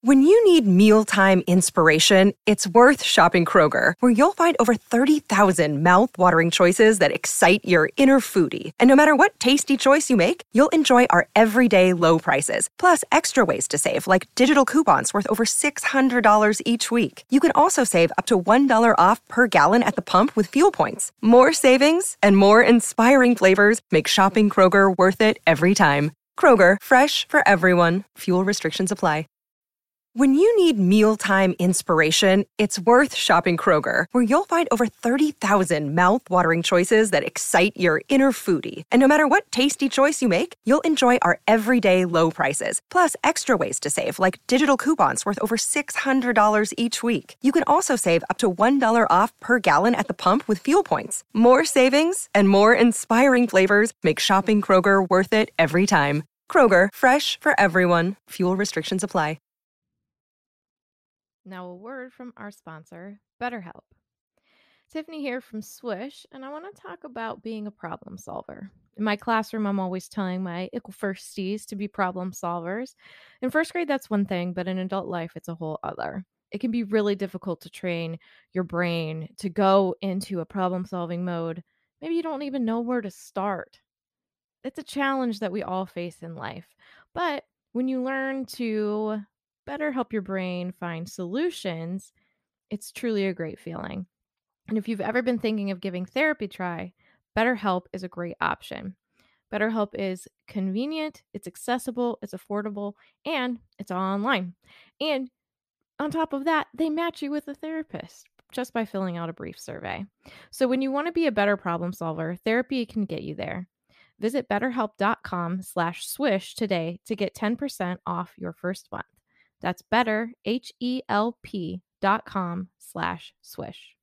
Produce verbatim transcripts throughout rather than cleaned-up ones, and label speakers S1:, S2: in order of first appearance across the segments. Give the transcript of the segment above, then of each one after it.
S1: When you need mealtime inspiration, it's worth shopping Kroger, where you'll find over thirty thousand mouth-watering choices that excite your inner foodie. And no matter what tasty choice you make, you'll enjoy our everyday low prices, plus extra ways to save, like digital coupons worth over six hundred dollars each week. You can also save up to one dollar off per gallon at the pump with fuel points. More savings and more inspiring flavors make shopping Kroger worth it every time. Kroger, fresh for everyone. Fuel restrictions apply. When you need mealtime inspiration, it's worth shopping Kroger, where you'll find over thirty thousand mouth-watering choices that excite your inner foodie. And no matter what tasty choice you make, you'll enjoy our everyday low prices, plus extra ways to save, like digital coupons worth over six hundred dollars each week. You can also save up to one dollar off per gallon at the pump with fuel points. More savings and more inspiring flavors make shopping Kroger worth it every time. Kroger, fresh for everyone. Fuel restrictions apply.
S2: Now a word from our sponsor, BetterHelp. Tiffany here from Swish, and I want to talk about being a problem solver. In my classroom, I'm always telling my equal firsties to be problem solvers. In first grade, that's one thing, but in adult life, it's a whole other. It can be really difficult to train your brain to go into a problem-solving mode. Maybe you don't even know where to start. It's a challenge that we all face in life. But when you learn to better help your brain find solutions, it's truly a great feeling. And if you've ever been thinking of giving therapy a try, BetterHelp is a great option. BetterHelp is convenient, it's accessible, it's affordable, and it's all online. And on top of that, they match you with a therapist just by filling out a brief survey. So when you want to be a better problem solver, therapy can get you there. Visit betterhelp.com slash swish today to get ten percent off your first month. That's better, H-E-L-P dot com slash swish.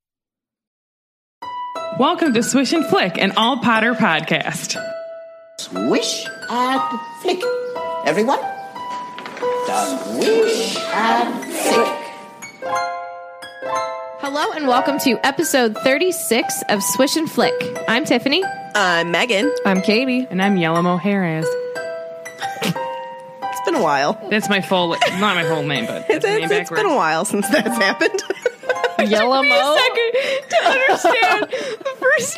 S3: Welcome to Swish and Flick, an all Potter podcast.
S4: Swish and flick. Everyone? Swish and flick.
S2: Hello and welcome to episode thirty-six of Swish and Flick. I'm Tiffany.
S5: I'm Megan.
S6: I'm Katie.
S3: And I'm Yellow Moharez.
S5: It's been a while.
S3: That's my full, not my full name, but
S5: It's,
S3: name
S5: it's, it's been a while since that's happened.
S6: Yellow
S3: It took me
S6: Mo.
S3: a second to understand the first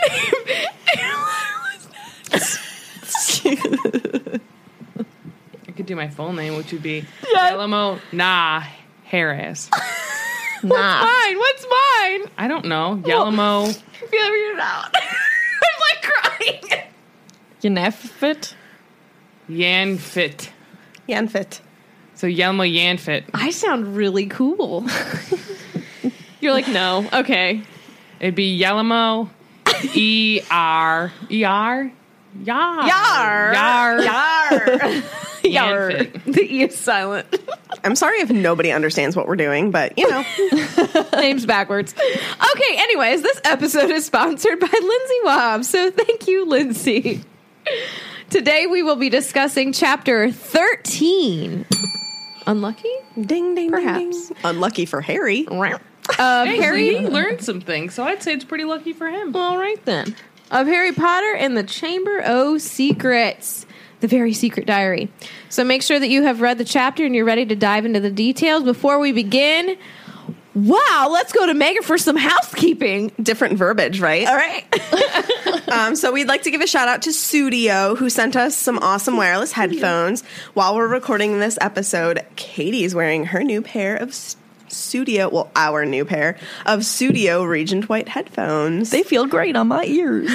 S3: name. I could do my full name, which would be Yellow Mo Nah Harris.
S6: Nah.
S3: Mine? What's mine? I don't know. Yellow Mo.
S2: Figure it out. I'm like crying.
S6: Yaneffit.
S3: Yanfit.
S5: Yanfit.
S3: So Yellow Mo Yanfit.
S2: I sound really cool. You're like, no. Okay.
S3: It'd be Yellow Mo E R E R Yar
S2: Yar.
S3: Yar
S2: Yar. Yar.
S3: Yanfit.
S2: The E is silent.
S5: I'm sorry if nobody understands what we're doing, but you know.
S2: Names backwards. Okay, anyways, this episode is sponsored by Lindsay Wobb, so thank you, Lindsay. Today we will be discussing chapter thirteen. Unlucky?
S5: Ding, ding,
S2: Perhaps.
S5: ding, ding. Unlucky for Harry.
S2: Of
S3: Hey,
S2: Harry.
S3: he learned some things, so I'd say it's pretty lucky for him.
S2: All right then. Of Harry Potter and the Chamber o' Secrets. The Very Secret Diary. So make sure that you have read the chapter and you're ready to dive into the details. Before we begin, wow, let's go to Megan for some housekeeping.
S5: Different verbiage, right?
S2: All right.
S5: um, so we'd like to give a shout out to Studio, who sent us some awesome wireless headphones. While we're recording this episode, Katie's wearing her new pair of Studio, well, our new pair of Studio Regent White headphones.
S6: They feel great on my ears.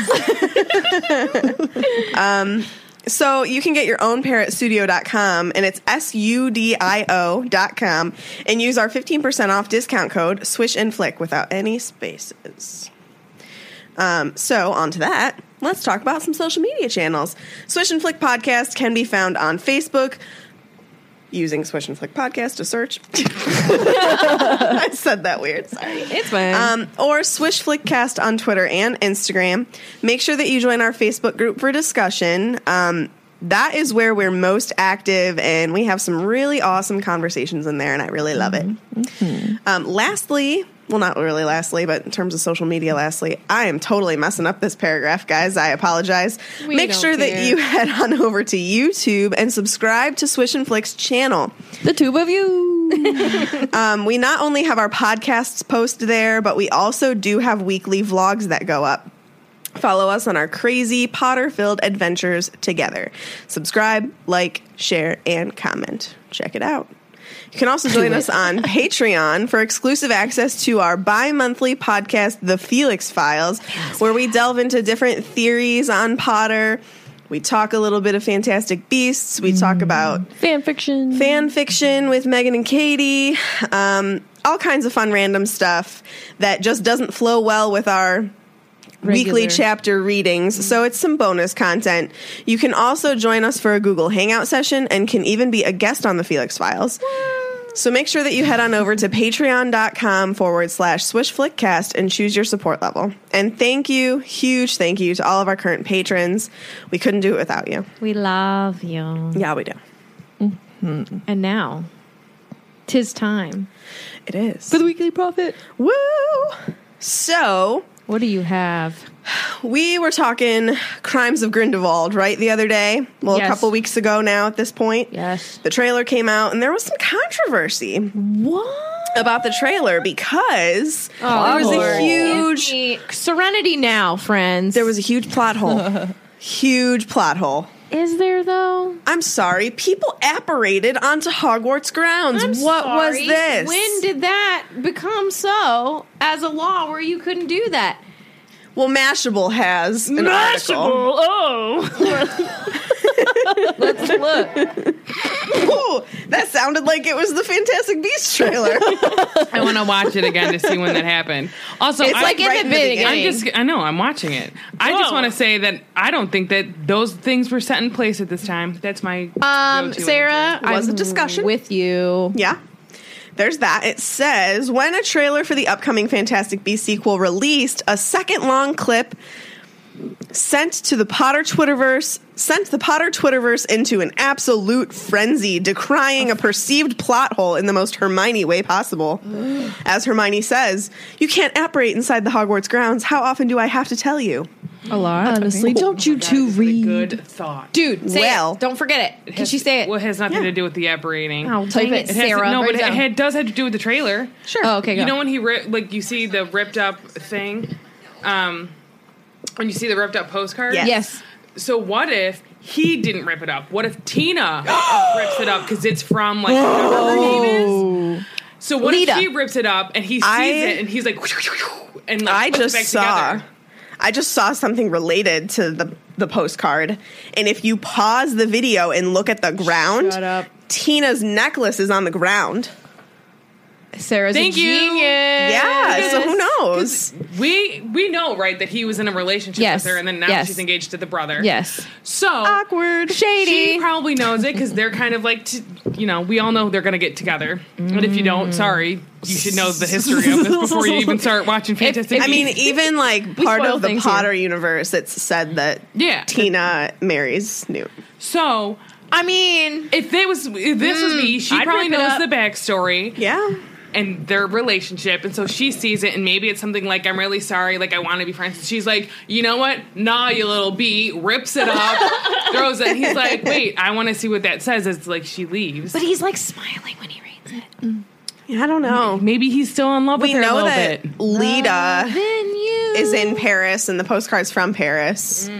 S5: um, so you can get your own pair at studio dot com, and it's S U D I O dot com, and use our fifteen percent off discount code Swish and Flick without any spaces. Um, so on to that, let's talk about some social media channels. Swish and Flick Podcast can be found on Facebook, using Swish and Flick Podcast to search. I said that weird. Sorry.
S2: It's fine.
S5: Um, or Swish Flickcast on Twitter and Instagram. Make sure that you join our Facebook group for discussion. Um, that is where we're most active, and we have some really awesome conversations in there, and I really love it.
S6: Mm-hmm.
S5: Um, lastly, well, not really lastly, but in terms of social media, lastly, I am totally messing up this paragraph, guys. I apologize.
S2: We
S5: Make
S2: don't
S5: sure that
S2: care.
S5: you head on over to YouTube and subscribe to Swish and Flick's channel.
S6: The tube of you.
S5: Um, we not only have our podcasts posted there, but we also do have weekly vlogs that go up. Follow us on our crazy Potter-filled adventures together. Subscribe, like, share, and comment. Check it out. You can also join us on Patreon for exclusive access to our bi-monthly podcast, The Felix Files, where we delve into different theories on Potter. We talk a little bit of Fantastic Beasts. We talk about
S6: Fan fiction.
S5: fan fiction with Megan and Katie. Um, all kinds of fun random stuff that just doesn't flow well with our weekly
S2: Regular.
S5: chapter readings, so it's some bonus content. You can also join us for a Google Hangout session and can even be a guest on the Felix Files. So make sure that you head on over to patreon.com forward slash swishflickcast and choose your support level. And thank you, huge thank you to all of our current patrons. We couldn't do it without you.
S2: We love you.
S5: Yeah, we do.
S2: And now, tis time.
S5: It is.
S6: For the weekly profit.
S5: Woo! So
S2: What do you have?
S5: we were talking Crimes of Grindelwald, right, the other day? Well,
S2: Yes.
S5: a couple weeks ago now at this point.
S2: Yes.
S5: The trailer came out, and there was some controversy
S2: What?
S5: about the trailer because there was
S2: Lord.
S5: a huge
S2: Give me Serenity now, friends.
S5: there was a huge plot hole. Huge plot hole.
S2: Is there though?
S5: I'm sorry, people apparated onto Hogwarts grounds.
S2: I'm
S5: what was
S2: sorry.
S5: this?
S2: When did that become so as a law where you couldn't do that?
S5: Well, Mashable has an article.
S2: Oh. Let's look.
S5: Ooh, that sounded like it was the Fantastic Beasts trailer.
S3: I want to watch it again to see when that happened. Also,
S5: It's
S3: I,
S5: like right in the beginning.
S3: I'm just, I know, I'm watching it. I just
S2: Whoa.
S3: want to say that I don't think that those things were set in place at this time. That's my
S2: Um,
S3: go-to
S2: Sarah,
S3: answer.
S5: Was a
S2: I'm
S5: discussion.
S2: with you.
S5: Yeah. There's that. It says, when a trailer for the upcoming Fantastic Beasts sequel released, a second-long clip sent to the Potter Twitterverse sent the Potter Twitterverse into an absolute frenzy, decrying a perceived plot hole in the most Hermione way possible. As Hermione says, "You can't apparate inside the Hogwarts grounds. How often do I have to tell you?"
S2: A lot.
S6: Honestly, don't you two
S3: This is a
S6: read?
S3: good thought.
S2: Dude, say
S5: Well-
S2: it. Don't forget it. Can she say it?
S3: Well, it has nothing
S5: Yeah.
S3: to do with the apparating.
S2: Oh, type
S6: Dang
S2: it,
S6: it.
S3: It has
S2: Sarah.
S3: no,
S2: Write
S3: but
S2: it
S3: it,
S2: down.
S3: it does have to do with the trailer.
S2: Sure. Oh, okay, go.
S3: You know when he ri- like you see the ripped up thing, um, when you see the ripped up postcard.
S5: Yes.
S2: Yes.
S3: So what if he didn't rip it up? What if Tina rips it up because it's from like whatever her name is? So what
S2: Lita.
S3: if he rips it up and he sees
S5: I-
S3: it and he's like, and like
S5: I
S3: puts
S5: just
S3: it back
S5: saw
S3: together.
S5: I just saw something related to the the postcard. And if you pause the video and look at the ground,
S2: Shut up.
S5: Tina's necklace is on the ground.
S2: Sarah's
S3: Thank
S2: a
S3: you.
S2: genius.
S5: Yeah, so who knows?
S3: We we know, right, that he was in a relationship
S2: Yes.
S3: with her and then now
S2: Yes.
S3: she's engaged to the brother.
S2: Yes.
S3: So
S5: Awkward.
S2: Shady.
S3: she probably knows it because they're kind of like, t- you know, we all know they're going to get together. And if you don't, sorry, you should know the history of this before you even start watching Fantastic
S5: I mean,
S3: Beasts.
S5: even like part
S2: spoil
S5: of the
S2: things here.
S5: Potter universe, it's said that
S3: Yeah.
S5: Tina marries Newt.
S3: So
S2: I mean,
S3: if it was if this was me, she
S2: I'd
S3: probably
S2: rip it
S3: knows
S2: up.
S3: the backstory
S5: Yeah.
S3: and their relationship, and so she sees it, and maybe it's something like, I'm really sorry, like I want to be friends. She's like, you know what? Nah, you little bee, rips it up, throws it. And he's like, wait, I want to see what that says. It's like she leaves.
S2: but he's like smiling when he reads it.
S5: Yeah, I don't know.
S3: Maybe he's still in love
S5: We
S3: with her a
S5: know
S3: little
S5: that
S3: bit.
S5: Lita
S2: Then you
S5: is in Paris and the postcard's from Paris.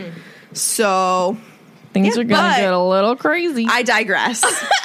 S5: So
S6: Things
S5: Yeah,
S6: are gonna
S5: but-
S6: get a little crazy.
S5: I digress.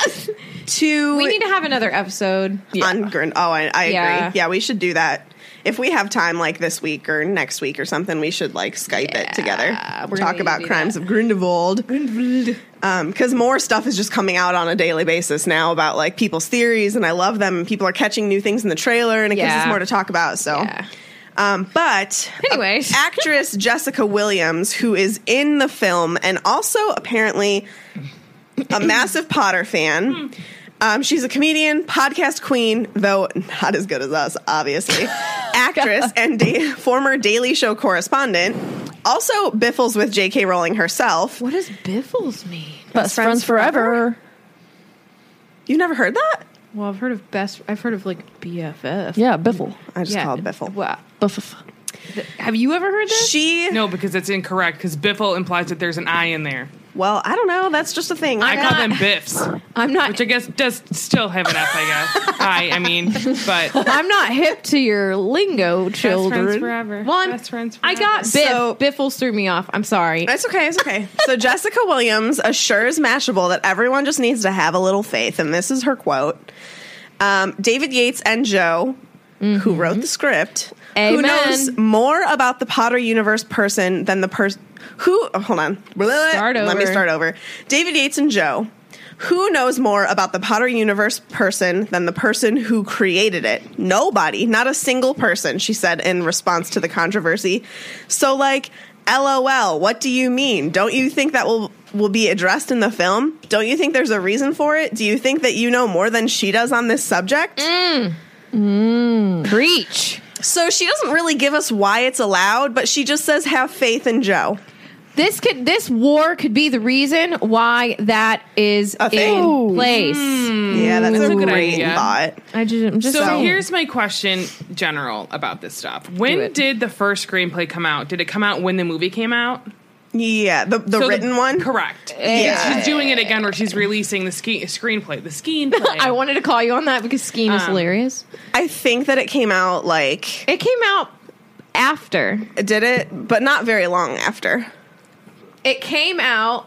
S5: to
S2: We need to have another episode.
S5: on Grin- Oh, I, I
S2: Yeah.
S5: agree. Yeah, we should do that. If we have time, like this week or next week or something, we should like Skype it together.
S2: we're
S5: Talk
S2: gonna
S5: about
S2: do
S5: Crimes
S2: that.
S5: of Grindelwald. Um, because more stuff is just coming out on a daily basis now about like people's theories, and I love them. And people are catching new things in the trailer, and it gives us
S2: Yeah.
S5: more to talk about. So.
S2: Yeah.
S5: Um, but
S2: Anyways.
S5: actress Jessica Williams, who is in the film and also apparently a massive Potter fan. Um, she's a comedian, podcast queen, though not as good as us, obviously. Actress and da- former Daily Show correspondent. Also biffles with J K Rowling herself.
S2: What does biffles mean?
S6: Best friends forever.
S5: You never heard that?
S2: Well, I've heard of best. I've heard of like B F F.
S6: Yeah, Biffle.
S5: I just
S2: Yeah.
S5: call it Biffle.
S2: Wow.
S6: Biff.
S2: Th- Have you ever heard this?
S5: She,
S3: No, because it's incorrect. Because Biffle implies that there's an I in there.
S5: well, I don't know. That's just a thing.
S3: I
S2: I'm
S3: call
S2: not-
S3: them Biffs,
S2: I'm not.
S3: which I guess does still have an F. I guess. I, I mean, but
S2: I'm not hip to your lingo, children.
S3: friends forever.
S2: Well, I'm-
S3: Best friends
S2: I got
S3: forever.
S2: Biff.
S5: So-
S2: Biffles threw me off. I'm sorry.
S5: It's okay. It's okay. So Jessica Williams assures Mashable that everyone just needs to have a little faith, and this is her quote. Um, David Yates and Joe, who wrote the script, who
S2: Amen.
S5: knows more about the Potter universe person than the person who. Oh, hold on.
S2: Start
S5: Let me
S2: over.
S5: start over. David Yates and Joe. Who knows more about the Potter universe person than the person who created it? Nobody, not a single person, she said in response to the controversy. So, like, LOL, what do you mean? Don't you think that will will be addressed in the film? Don't you think there's a reason for it? Do you think that you know more than she does on this subject?
S2: Preach.
S5: So she doesn't really give us why it's allowed, but she just says have faith in Joe.
S2: This could. This war could be the reason why that is
S5: A thing.
S2: in place.
S5: Yeah, that's,
S3: That's
S5: a
S3: a good
S5: great
S3: idea.
S5: thought.
S2: I just, I'm just
S3: So
S2: saying.
S3: here's my question, general, about this stuff.
S2: Do
S3: When
S2: it.
S3: did the first screenplay come out? Did it come out when the movie came out?
S5: Yeah, the, the
S3: So
S5: written one?
S3: Correct.
S5: Yeah.
S3: She's doing it again where she's releasing the ski- screenplay. The skiing play.
S2: I wanted to call you on that because skiing is
S3: Um,
S2: hilarious.
S5: I think that it came out like,
S2: It came out after.
S5: did it? But not very long after.
S2: It came out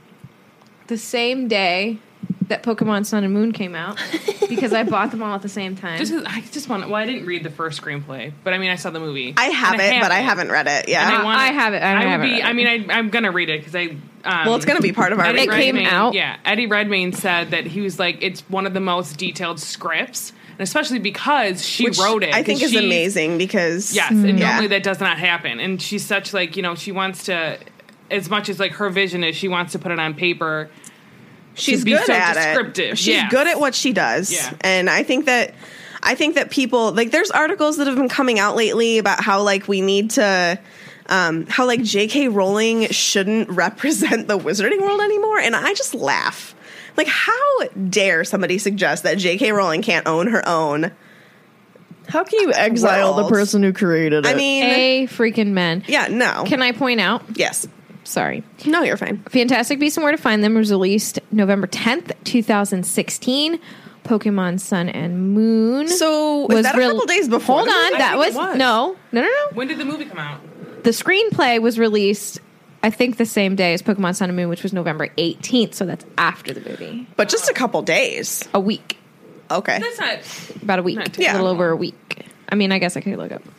S2: the same day that Pokemon Sun and Moon came out because I bought them all at the same time.
S3: Just 'cause I just want. Well, I didn't read the first screenplay, but I mean, I saw the movie.
S5: I have
S3: And
S5: it, but I haven't read it.
S3: And
S5: Yeah.
S3: wanna-
S2: I have it. I
S3: would
S2: haven't
S3: be.
S2: read
S3: I
S2: it.
S3: mean, I, I'm gonna read it because I. Um,
S5: Well, it's going to be part of our.
S3: Eddie
S2: It came
S3: Redmayne-
S2: out.
S3: Yeah, Eddie Redmayne said that he was like, it's one of the most detailed scripts, and especially because she
S5: which
S3: wrote it.
S5: I think
S3: 'cause
S5: is
S3: she-
S5: amazing because
S3: Yes, and
S5: Yeah.
S3: normally that does not happen. And she's such like you know she wants to, as much as like her vision is, she wants to put it on paper.
S5: she's
S3: be
S5: good
S3: so
S5: at
S3: descriptive.
S5: it. She's
S3: Yes.
S5: good at what she does.
S3: Yeah.
S5: And I think that I think that people like there's articles that have been coming out lately about how like we need to um how like J K Rowling shouldn't represent the wizarding world anymore, and I just laugh. Like, how dare somebody suggest that J K Rowling can't own her own?
S6: How can you exile the
S5: World.
S6: person who created it?
S5: I mean,
S2: A freaking men.
S5: yeah, no.
S2: Can I point out?
S5: yes.
S2: Sorry.
S5: No, you're fine.
S2: Fantastic Beasts and Where to Find Them was released November tenth, twenty sixteen. Pokemon Sun and Moon.
S5: So, is that a couple days before
S2: Hold
S5: the
S2: on,
S5: movie?
S3: I
S2: that
S3: think
S2: was,
S3: it was.
S2: no, no, no, no.
S3: When did the movie come out?
S2: The screenplay was released, I think, the same day as Pokemon Sun and Moon, which was November eighteenth. So that's after the movie.
S5: But just a couple days.
S2: A week,
S5: Okay.
S3: That's not
S2: about a week,
S3: Not
S2: a
S5: Yeah.
S2: little over a week. I mean, I guess I could look up.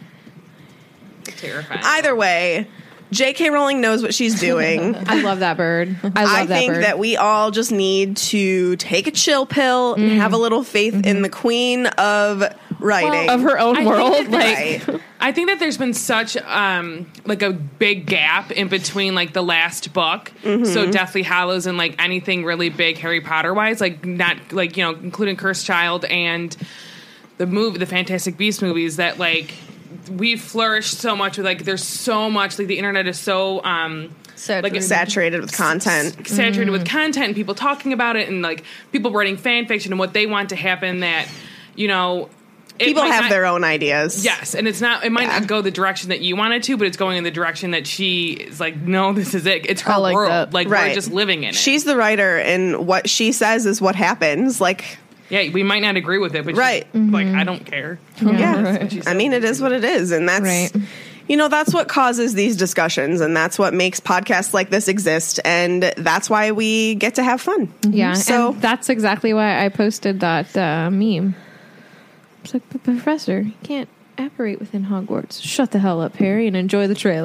S3: terrifying.
S5: Either way, J K Rowling knows what she's doing.
S2: I love that bird. I love
S5: I
S2: that
S5: think
S2: bird.
S5: that we all just need to take a chill pill and have a little faith in the queen of writing.
S6: of her own
S3: I think
S6: world.
S3: that
S6: Like,
S5: right.
S3: I think that there's been such um like a big gap in between like the last book,
S5: Mm-hmm.
S3: so Deathly Hallows and like anything really big Harry Potter wise, like not like you know including Cursed Child and the movie, the Fantastic Beasts movies, that like we've flourished so much with like there's so much like the internet is so um like it's
S5: Saturated with content.
S3: saturated with content and people talking about it and like people writing fan fiction and what they want to happen that you know it
S5: People
S3: might
S5: have
S3: not-
S5: their own ideas.
S3: Yes, and it's not. It might
S5: Yeah.
S3: not go the direction that you want it to, but it's going in the direction that she is like, no, this is it. It's her
S6: I like
S3: world.
S6: that.
S3: Like
S5: Right.
S3: we're just living in it.
S5: She's the writer, and what she says is what happens. Like,
S3: yeah, we might not agree with it, but
S5: Right.
S3: she's like I don't care.
S5: yeah.
S3: That's what she
S5: I
S3: said.
S5: mean, it is what it is, and that's
S2: Right.
S5: you know that's what causes these discussions, and that's what makes podcasts like this exist, and that's why we get to have fun.
S2: Yeah,
S5: So-
S2: and that's exactly why I posted that uh, meme. It's like, but Professor, you can't apparate within Hogwarts. Shut the hell up, Harry, and enjoy the trailer.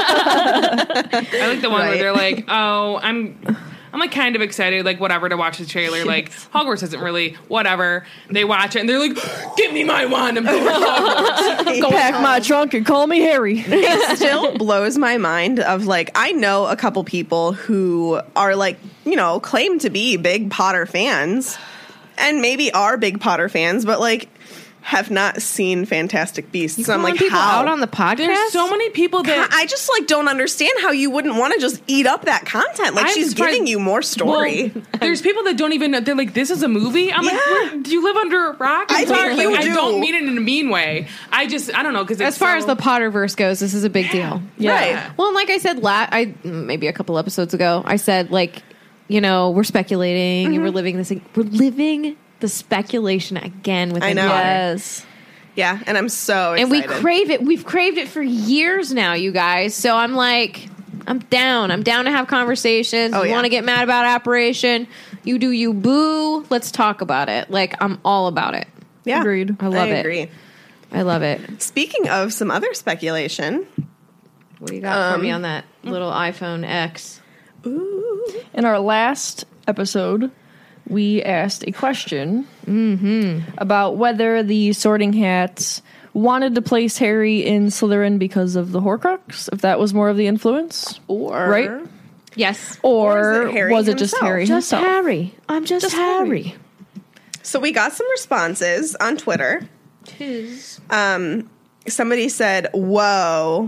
S3: I like the one
S5: Right.
S3: where they're like, oh, I'm. I'm like kind of excited, like whatever, to watch the trailer. Like Hogwarts isn't really whatever. They watch it and they're like, "Give me my wand! I'm going to Hogwarts."
S6: go pack my trunk and call me Harry.
S5: It still blows my mind of like I know a couple people who are like, you know, claim to be big Potter fans and maybe are big Potter fans, but like have not seen Fantastic Beasts. So I'm
S2: Calling
S5: like,
S2: people
S5: how?
S2: out on the podcast?
S3: There's so many people that
S5: I just like don't understand how you wouldn't want to just eat up that content. Like
S3: I'm
S5: she's
S3: surprised-
S5: giving you more story.
S3: Well, there's people that don't even know. They're like, this is a movie? I'm
S5: Yeah.
S3: like, where, do you live under a rock? I'm
S5: I think
S3: sorry.
S5: you
S3: Like, I
S5: do.
S3: don't mean it in a mean way. I just, I don't know. Because
S2: As far as the Potterverse goes, this is a big deal.
S6: Yeah.
S5: Right.
S2: Well, and like I said, la- I maybe a couple episodes ago, I said like, you know, we're speculating
S5: Mm-hmm.
S2: and we're living this. We're living the speculation again with
S5: I know.
S2: Potter.
S6: Yes.
S5: Yeah, and I'm so excited.
S2: And we crave it. We've craved it for years now, you guys. So I'm like, I'm down. I'm down to have conversations.
S5: Oh,
S2: you
S5: yeah.
S2: want to get mad about Operation? You do you boo. Let's talk about it. Like, I'm all about it.
S5: yeah,
S6: Agreed.
S2: I love
S5: I
S2: it.
S5: agree.
S2: I love it.
S5: Speaking of some other speculation,
S2: What do you got for me
S5: Um,
S2: on that little iPhone X?
S6: In our last episode, we asked a question about whether the Sorting Hats wanted to place Harry in Slytherin because of the Horcrux, if that was more of the influence,
S2: Or
S6: right?
S2: Yes.
S6: Or,
S5: Or is it Harry
S6: was it just
S5: himself?
S6: Harry
S2: Just
S6: himself?
S2: Harry. I'm just,
S6: Just
S2: Harry.
S6: Harry.
S5: so we got some responses on Twitter. Um, somebody said, "Whoa."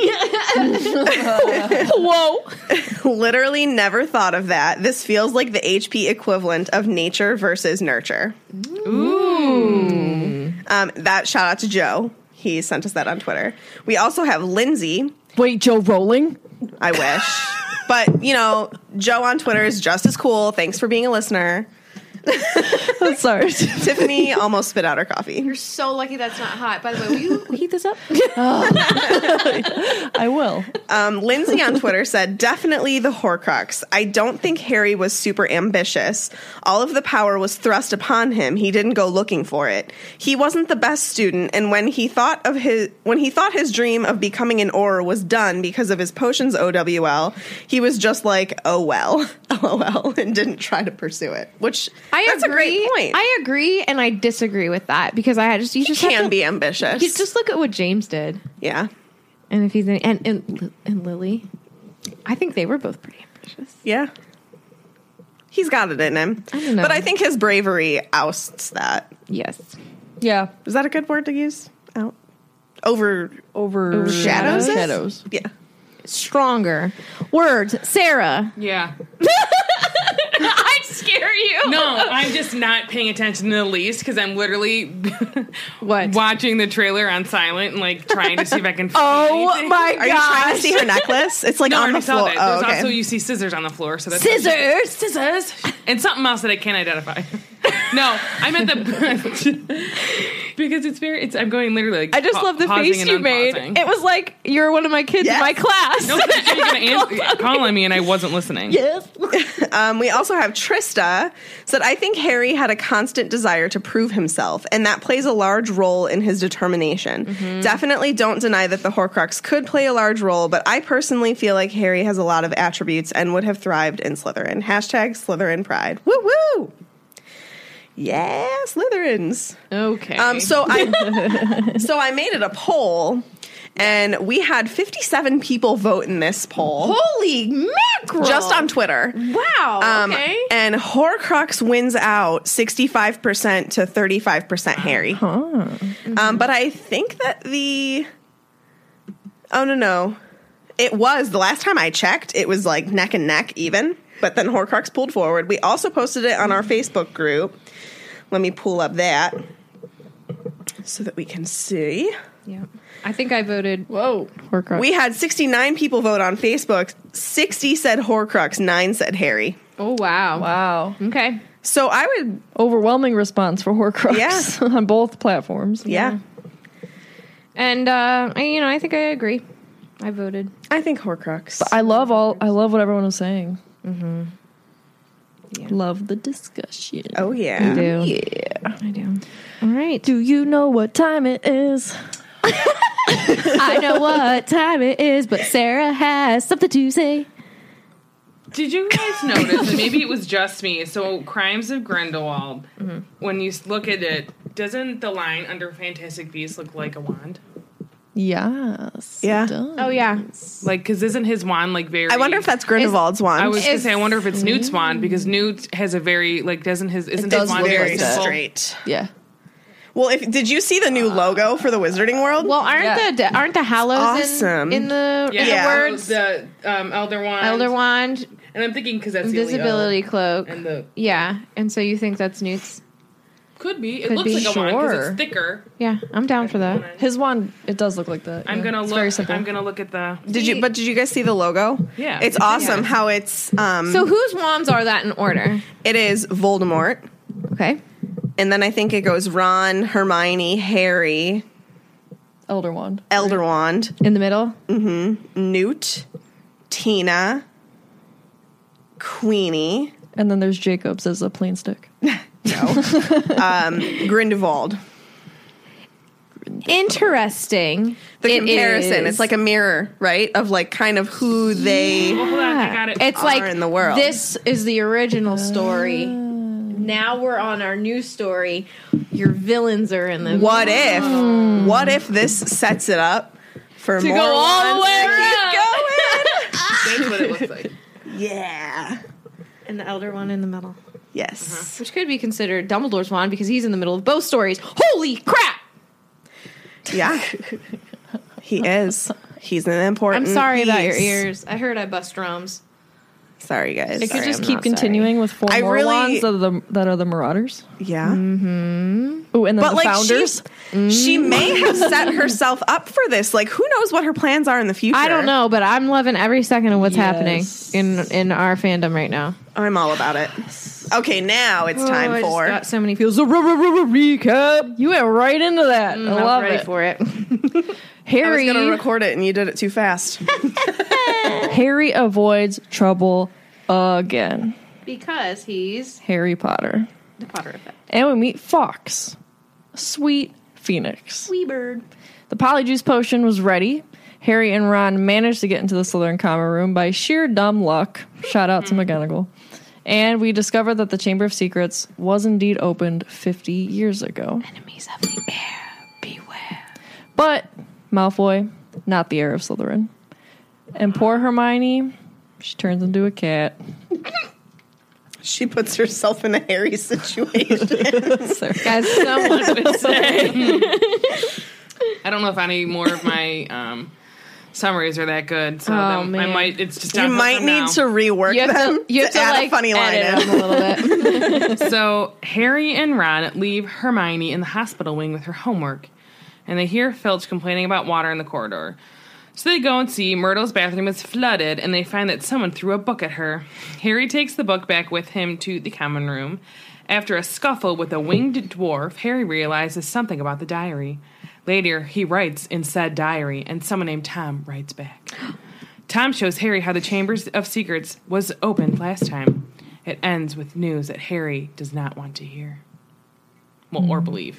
S6: Whoa!
S5: Literally never thought of that. This feels like the H P equivalent of nature versus nurture. Ooh. Um, that shout out to Joe. He sent us that on Twitter. We also have Lindsay.
S6: Wait, Joe Rowling?
S5: I wish. But, you know, Joe on Twitter is just as cool. Thanks for being a listener.
S6: Sorry.
S5: Tiffany almost spit out her coffee.
S2: You're so lucky that's not hot. By the way, will you heat this up?
S6: I will.
S5: Um, Lindsay on Twitter said, definitely the Horcrux. I don't think Harry was super ambitious. All of the power was thrust upon him. He didn't go looking for it. He wasn't the best student, and when he thought of his when he thought his dream of becoming an Auror was done because of his potions O W L, he was just like, oh well, lol, and didn't try to pursue it. Which
S2: I
S5: that's
S2: agree.
S5: a great point.
S2: I agree, and I disagree with that because I just you just have
S5: Can
S2: to,
S5: be ambitious.
S2: You just look at what James did,
S5: yeah,
S2: and if he's in, and, and and Lily, I think they were both pretty ambitious.
S5: yeah. He's got it in him.
S2: I don't know.
S5: But I think his bravery ousts that.
S2: Yes,
S6: Yeah.
S5: Is that a good word to use? Out. Over.
S6: Over
S5: Shadows it?
S6: Shadows.
S5: Yeah.
S2: stronger words, Sarah.
S3: Yeah.
S2: I scare you.
S3: No, I'm just not paying attention in the least because I'm literally
S2: What?
S3: watching the trailer on silent and like trying to see if I can.
S2: Oh
S3: anything.
S2: my
S5: Are you trying to see her necklace? It's like
S3: No, I
S5: on the
S3: already saw
S5: floor.
S3: that.
S5: Oh,
S3: There's
S5: okay.
S3: also you see scissors on the floor, so that's
S2: Scissors.
S3: scissors, and something else that I can't identify. No, I meant the because it's very. It's I'm going literally. Like,
S2: I just
S3: pa-
S2: love the
S3: pausing
S2: face
S3: and
S2: you made.
S3: unpausing.
S2: It was like you're one of my kids
S5: Yes.
S2: in my class.
S3: No, because you were gonna answer, call on me and I wasn't listening.
S6: Yes.
S5: Um, we also have Trista said, I think Harry had a constant desire to prove himself, and that plays a large role in his determination.
S2: Mm-hmm.
S5: Definitely don't deny that the Horcrux could play a large role, but I personally feel like Harry has a lot of attributes and would have thrived in Slytherin. Hashtag Slytherin pride. Woo woo! Yeah, Slytherins.
S2: Okay.
S5: Um, so I so I made it a poll, and we had fifty-seven people vote in this poll.
S2: holy mackerel!
S5: Just on Twitter.
S2: Wow.
S5: Um,
S2: okay.
S5: And Horcrux wins out sixty-five percent to thirty-five percent Harry. Um, but I think that the. Oh, no, no. It was, the last time I checked, it was like neck and neck even. But then Horcrux pulled forward. We also posted it on our Facebook group. Let me pull up that so that we can see.
S2: Yeah. I think I voted.
S6: Whoa.
S2: Horcrux.
S5: We had sixty-nine people vote on Facebook. sixty said Horcrux, nine said Harry.
S2: Oh wow.
S6: Wow.
S2: Okay.
S5: So I would,
S6: Overwhelming response for Horcrux
S5: Yeah.
S6: on both platforms.
S5: yeah.
S2: And uh, I, you know, I think I agree. I voted.
S5: I think Horcrux.
S6: I love all. I love what everyone was saying. Mm-hmm. Yeah. Love the discussion.
S5: Oh, yeah.
S2: I do.
S6: Yeah.
S2: I do. All right.
S6: Do you know what time it is?
S2: I know what time it is, but Sarah has something to say.
S3: Did you guys notice, and maybe it was just me, so Crimes of Grindelwald,
S2: Mm-hmm.
S3: when you look at it, doesn't the line under Fantastic Beasts look like a wand?
S6: Yes.
S5: Yeah.
S6: it does.
S2: Oh yeah.
S3: Like, because isn't his wand, like, very...
S5: I wonder if that's Grindelwald's wand.
S3: I was going to
S2: Is-
S3: say, I wonder if it's Newt's wand, because Newt has a very, like, doesn't his... Isn't
S6: does
S3: his wand
S6: look
S3: very
S6: like that.
S3: simple?
S5: straight.
S6: Yeah.
S5: Well, if did you see the new logo for the Wizarding World?
S2: Well, aren't
S6: Yeah.
S2: the aren't the Hallows
S5: Awesome.
S2: in, in the in
S5: Yeah.
S2: the words?
S3: The um, Elder Wand.
S2: Elder Wand,
S3: And I'm thinking because that's the
S2: invisibility
S3: only O.
S2: cloak.
S3: And the
S2: Yeah, and so you think that's Newt's?
S3: could be. It
S2: Could
S3: looks
S2: be.
S3: like a wand because
S6: Sure.
S3: it's thicker.
S2: Yeah, I'm down for that.
S6: His wand, it does look like that.
S3: I'm
S6: yeah.
S3: gonna
S6: It's
S3: look.
S6: very simple.
S3: I'm gonna look at the.
S5: Did you? But did you guys see the logo?
S3: Yeah.
S5: it's
S3: Yeah.
S5: awesome how it's. Um,
S2: So whose wands are that in order?
S5: it is Voldemort,
S2: Okay.
S5: and then I think it goes Ron, Hermione, Harry,
S6: Elder wand.
S5: Elder Wand,
S2: In the middle?
S5: Newt, Tina, Queenie,
S6: And then there's Jacob's as a plain stick.
S5: um, Grindelwald.
S2: Interesting.
S5: The
S2: It
S5: comparison,
S2: is.
S5: it's like a mirror, right? Of like kind of who they.
S3: Well, hold on, I got it.
S2: It's
S5: are
S2: like
S5: in the world.
S2: this is the original story. Now we're on our new story. Your villains are in the
S5: What if? What if this sets it up for
S2: to
S5: more
S2: go all the
S5: wands
S2: way
S5: to
S2: around.
S5: keep
S3: That's what it looks like.
S5: going? Yeah.
S2: And the elder one in the middle.
S5: Yes.
S2: Which could be considered Dumbledore's wand because he's in the middle of both stories. Holy crap!
S5: Yeah. He is. He's an important.
S2: I'm sorry about your
S5: piece.
S2: ears. I heard I bust drums.
S5: Sorry, guys.
S6: It could
S2: Sorry,
S6: just
S2: I'm
S6: keep
S2: not sorry.
S6: continuing with four
S5: I
S6: more
S5: really-
S6: wands that are the, that are the Marauders.
S5: Yeah.
S6: Oh, and then
S5: But
S6: the
S5: like
S6: Founders.
S5: she, she may have set herself up for this. Like, who knows what her plans are in the future?
S2: I don't know, but I'm loving every second of what's
S6: Yes.
S2: happening in in our fandom right now.
S5: I'm all about it. Okay, now it's
S2: Oh,
S5: time
S2: I just
S5: for.
S2: got so many
S6: Feels a recap. You went right into that. I
S2: I'm
S6: love
S2: ready
S6: it.
S2: for it.
S5: I was
S6: Harry,
S5: going to record it and you did it too fast.
S6: Harry avoids trouble again.
S2: Because he's
S6: Harry Potter.
S2: the Potter effect.
S6: And we meet Fox, a sweet phoenix.
S2: Wee bird.
S6: The Polyjuice potion was ready. Harry and Ron managed to get into the Slytherin common room by sheer dumb luck. Shout out to McGonagall. And we discovered that the Chamber of Secrets was indeed opened fifty years ago.
S2: Enemies of the air, beware.
S6: But Malfoy, not the heir of Slytherin. And poor Hermione, she turns into a cat.
S5: She puts herself in a hairy situation.
S2: Guys, someone would say.
S3: I don't know if any more of my um, summaries are that good, so
S2: Oh,
S3: then
S2: man.
S3: I might. It's just
S5: you
S3: downhill
S5: might
S3: from
S5: need
S3: now.
S5: to rework
S2: You have
S5: them
S2: to, you have to,
S5: add
S2: like,
S5: a funny line
S2: edit
S5: in.
S2: them a little bit.
S3: So Harry and Ron leave Hermione in the hospital wing with her homework, and they hear Filch complaining about water in the corridor. So they go and see Myrtle's bathroom is flooded, and they find that someone threw a book at her. Harry takes the book back with him to the common room. After a scuffle with a winged dwarf, Harry realizes something about the diary. Later, he writes in said diary, and someone named Tom writes back. Tom shows Harry how the Chamber of Secrets was opened last time. It ends with news that Harry does not want to hear. Well, or believe.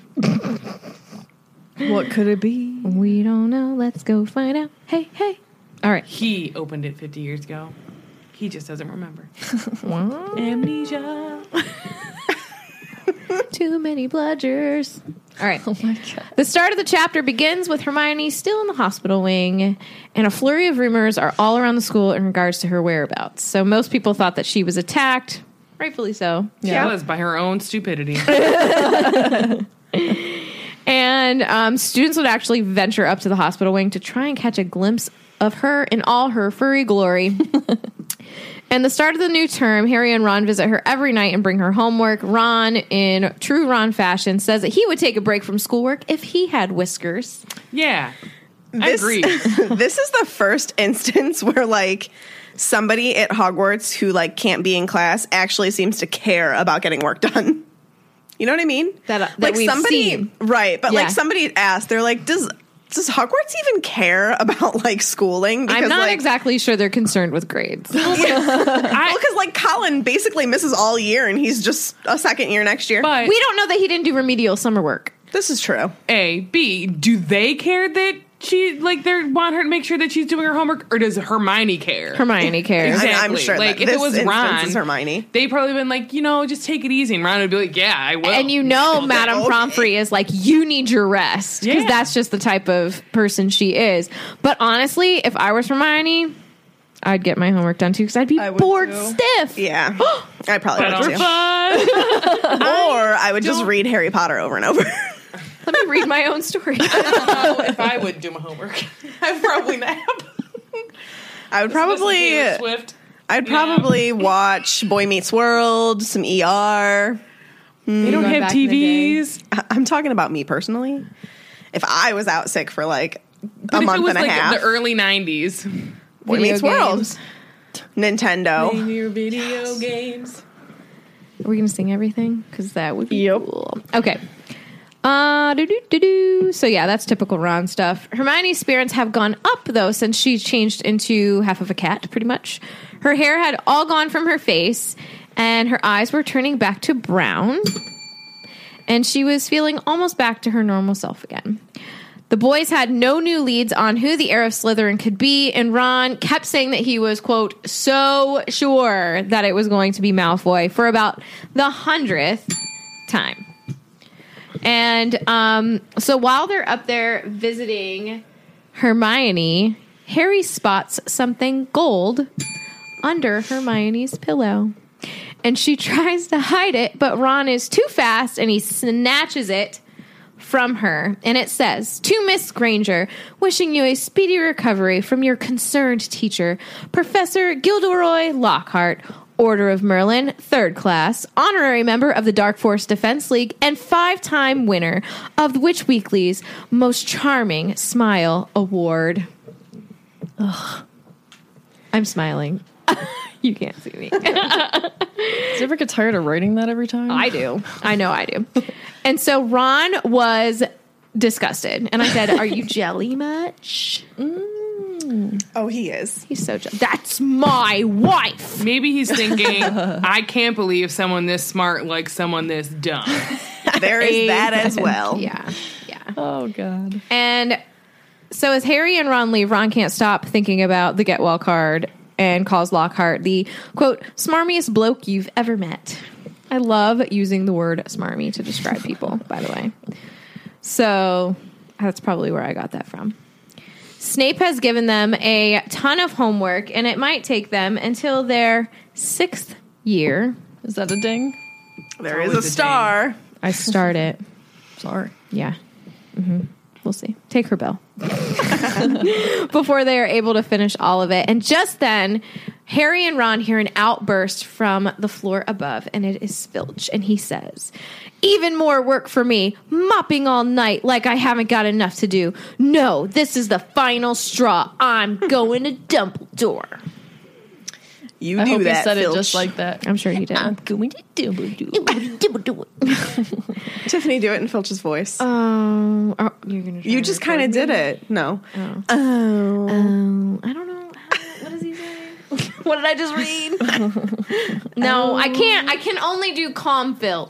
S6: What could it be?
S2: We don't know. Let's go find out. Hey, hey. All right.
S3: He opened it fifty years ago. He just doesn't remember. Amnesia.
S2: Too many bludgers. All right.
S6: Oh my god.
S2: The start of the chapter begins with Hermione still in the hospital wing, and a flurry of rumors are all around the school in regards to her whereabouts. So most people thought that she was attacked, rightfully so.
S3: She was by her own stupidity.
S2: And um, students would actually venture up to the hospital wing to try and catch a glimpse of her in all her furry glory. And the start of the new term, Harry and Ron visit her every night and bring her homework. Ron, in true Ron fashion, says that he would take a break from schoolwork if he had whiskers.
S3: Yeah. I
S5: This-
S3: agree.
S5: This is the first instance where like somebody at Hogwarts who like can't be in class actually seems to care about getting work done. You know what I mean?
S2: That, uh, that
S5: like
S2: we've
S5: somebody,
S2: seen.
S5: right? But
S2: Yeah.
S5: like somebody asked, they're like, "Does does Hogwarts even care about like schooling?"
S2: I'm not
S5: like,
S2: exactly sure they're concerned with grades.
S5: Well, because like Colin basically misses all year, and he's just a second year next year.
S3: But
S2: We don't know that he didn't do remedial summer work.
S5: this is true.
S3: A, B, do they care that she, like, they want her to make sure that she's doing her homework, or does Hermione care?
S2: Hermione cares.
S5: I'm-
S3: Exactly.
S5: I'm sure
S3: Like,
S5: that
S3: if it
S5: this
S3: was
S5: instance
S3: Ron,
S5: is Hermione.
S3: they probably been like, you know, just take it easy. And Ron would be like, yeah, I will.
S2: And you know, Madame
S5: okay.
S2: Pomfrey is like, you need your rest. Because
S3: Yeah.
S2: that's just the type of person she is. But honestly, if I was Hermione, I'd get my homework done too because I'd be
S6: I would
S2: bored
S6: too.
S2: stiff.
S5: Yeah, I probably would
S3: But
S5: too.
S3: fun.
S5: Or I would just
S3: don't-
S5: read Harry Potter over and over.
S2: Let me read my own story.
S3: I don't know if I would do my homework. I'd probably nap.
S5: I would probably.
S3: Taylor Swift.
S5: I'd
S3: Yeah.
S5: probably watch Boy Meets World, some E R.
S3: They don't
S2: Going
S3: have
S2: back in the
S3: T Vs.
S5: I- I'm talking about me personally. If I was out sick for like
S3: But
S5: a
S3: if
S5: month
S3: it was
S5: and a
S3: like
S5: half,
S3: the early nineties.
S5: Boy
S2: Video
S5: Meets World,
S2: games.
S5: Nintendo.
S3: Your video games.
S2: Are we going to sing everything? Because that would be
S6: Yep.
S2: cool. Okay. Uh, do do do do. So yeah, that's typical Ron stuff. Hermione's spirits have gone up though since she changed into half of a cat, pretty much. Her hair had all gone from her face, and her eyes were turning back to brown. And she was feeling almost back to her normal self again. The boys had no new leads on who the heir of Slytherin could be, and Ron kept saying that he was, quote, so sure that it was going to be Malfoy for about the hundredth time. And um, so while they're up there visiting Hermione, Harry spots something gold under Hermione's pillow. And she tries to hide it, but Ron is too fast and he snatches it from her. And it says, to Miss Granger, wishing you a speedy recovery from your concerned teacher, Professor Gilderoy Lockhart, Order of Merlin, third class, honorary member of the Dark Force Defense League, and five-time winner of the Witch Weekly's Most Charming Smile Award. Ugh. I'm smiling. You can't see me.
S6: Does you ever get tired of writing that every time?
S2: I do. I know I do. And so Ron was disgusted. And I said, are you jelly much?
S5: Oh, he is.
S2: He's so jelly. That's my wife.
S3: Maybe he's thinking, I can't believe someone this smart likes someone this dumb.
S5: There is that as well.
S2: Yeah. Yeah.
S6: Oh, God.
S2: And so as Harry and Ron leave, Ron can't stop thinking about the get well card and calls Lockhart the, quote, smarmiest bloke you've ever met. I love using the word smarmy to describe people, by the way. So that's probably where I got that from. Snape has given them a ton of homework, and it might take them until their sixth year.
S6: Is that a ding?
S5: There
S3: It's
S5: is a
S3: always a
S5: star.
S2: I start it.
S6: Sorry.
S2: Yeah. Mm-hmm. We'll see. Take her bell. Before they are able to finish all of it. And just then, Harry and Ron hear an outburst from the floor above, and it is Filch. And he says, even more work for me, mopping all night like I haven't got enough to do. No, this is the final straw. I'm going to Dumbledore.
S5: You
S6: I
S5: do
S6: hope
S5: that,
S6: he said
S5: Filch.
S6: it just like that.
S2: I'm sure he did.
S6: I'm going to Dumbledore.
S5: Tiffany, do it in Filch's voice.
S2: Um, oh, you're gonna try
S5: you
S2: to
S5: just
S2: record
S5: kind of
S2: me?
S5: did it. No.
S2: Oh.
S5: Oh.
S2: Um, I don't know. What does he say? What did I just read? No, I can't. I can only do calm Filch.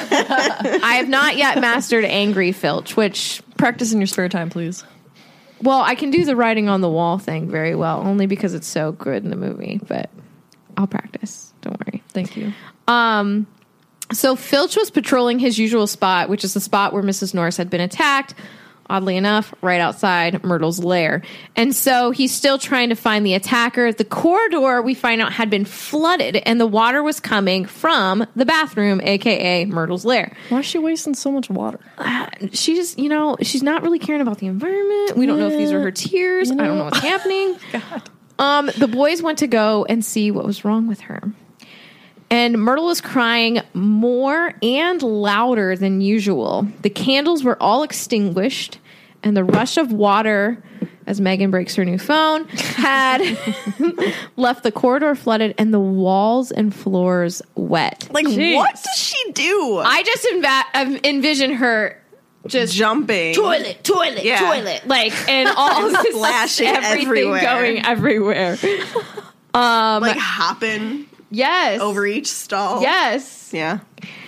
S2: I have not yet mastered angry Filch, which,
S6: Practice in your spare time, please.
S2: well, I can do the writing on the wall thing very well, only because it's so good in the movie, but I'll practice. Don't worry.
S6: Thank you.
S2: Um, so Filch was patrolling his usual spot, which is the spot where Missus Norris had been attacked. Oddly enough, right outside Myrtle's lair. And so he's still trying to find the attacker. The corridor, we find out, had been flooded, and the water was coming from the bathroom, a k a. Myrtle's lair.
S6: Why is she wasting so much water?
S2: Uh, she just, you know, she's not really caring about the environment. We don't know if these are her tears.
S6: You know.
S2: I don't know what's happening. Um, the boys went to go and see what was wrong with her. And Myrtle was crying more and louder than usual. The candles were all extinguished, and the rush of water, as Megan breaks her new phone, had left the corridor flooded and the walls and floors wet.
S5: Like,
S6: Jeez.
S5: what does she do?
S2: I just enva- um, envision her just
S5: Jumping.
S2: toilet, toilet,
S5: Yeah.
S2: toilet, like, and all this
S5: Splashing
S2: everything
S5: everywhere.
S2: going everywhere. Um,
S5: like hopping
S2: yes,
S5: over each stall.
S2: yes,
S5: Yeah.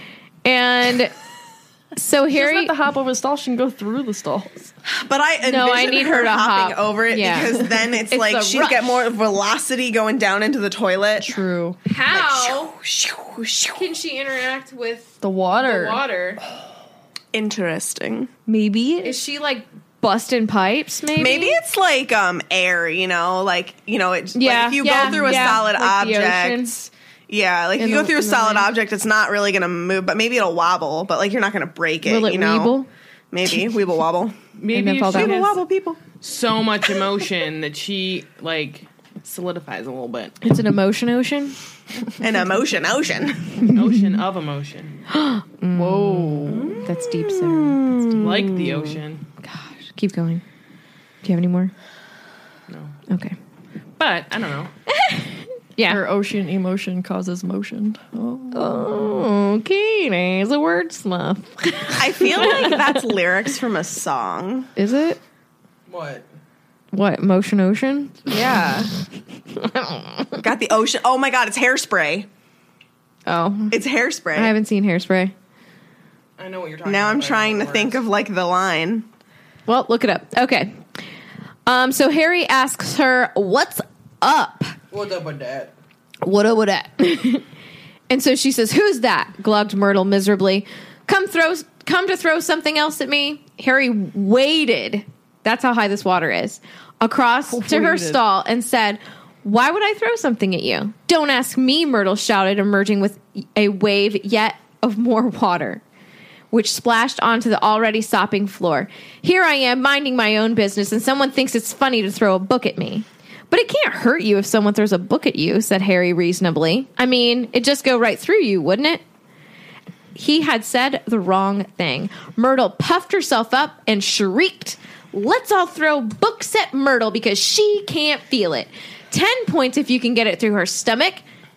S2: and so
S6: She doesn't
S2: Harry.
S6: have to hop over the stall. She can go through the stalls.
S5: But I envision
S2: No, I need her to
S5: hopping
S2: hop.
S5: over it
S2: Yeah.
S5: because then it's,
S2: It's
S5: like
S2: the
S5: she'd
S2: rush.
S5: get more velocity going down into the toilet.
S6: True.
S2: How
S5: Shoo, shoo, shoo.
S2: can she interact with
S6: The water.
S2: the water?
S5: Interesting.
S6: Maybe.
S2: Is she like busting pipes? Maybe.
S5: Maybe it's like um air, you know, like you know, it's
S2: Yeah,
S5: like if you
S2: yeah,
S5: go through a
S2: yeah,
S5: solid
S2: like the ocean.
S5: object. Yeah, like if
S2: In
S5: you go
S2: the-
S5: through a
S2: in the
S5: solid
S2: wind.
S5: object, it's not really gonna move, but maybe it'll wobble, but like you're not gonna break it.
S2: Will it
S5: you know?
S2: weeble?
S5: Maybe. Weeble wobble.
S3: Maybe
S2: then
S3: if
S2: fall
S3: she
S2: down.
S5: Weeble
S3: has
S5: wobble people.
S3: so much emotion that she like solidifies a little bit.
S2: It's an emotion ocean.
S5: An emotion ocean.
S3: Ocean of emotion.
S6: Whoa.
S2: That's deep, Sarah. That's deep.
S3: Like the ocean.
S2: Gosh, keep going. Do you have any more?
S3: No.
S2: Okay.
S3: But I don't know.
S2: Yeah.
S6: Her ocean emotion causes motion. Oh.
S2: Oh, Katie's a wordsmith.
S5: I feel like that's lyrics from a song.
S2: Is it?
S3: What?
S2: What, motion ocean?
S5: Yeah. Got the ocean. Oh my God, it's Hairspray.
S2: Oh.
S5: It's Hairspray.
S2: I haven't seen Hairspray.
S3: I know what you're talking
S5: now
S3: about.
S5: I'm
S3: but I
S5: trying
S3: don't
S5: to
S3: know
S5: think
S3: words.
S5: of like the line.
S2: Well, look it up. Okay. Um, so Harry asks her, what's up?
S3: What's up with that?
S2: What up with that? And so she says, who's that? Glugged Myrtle miserably. Come throw, come to throw something else at me? Harry waded. That's how high this water is. Across to her
S6: Waded.
S2: stall and said, why would I throw something at you? Don't ask me, Myrtle shouted, emerging with a wave yet of more water, which splashed onto the already sopping floor. Here I am, minding my own business, and someone thinks it's funny to throw a book at me. But it can't hurt you if someone throws a book at you, said Harry reasonably. I mean, it'd just go right through you, wouldn't it? He had said the wrong thing. Myrtle puffed herself up and shrieked, let's all throw books at Myrtle because she can't feel it. Ten points if you can get it through her stomach.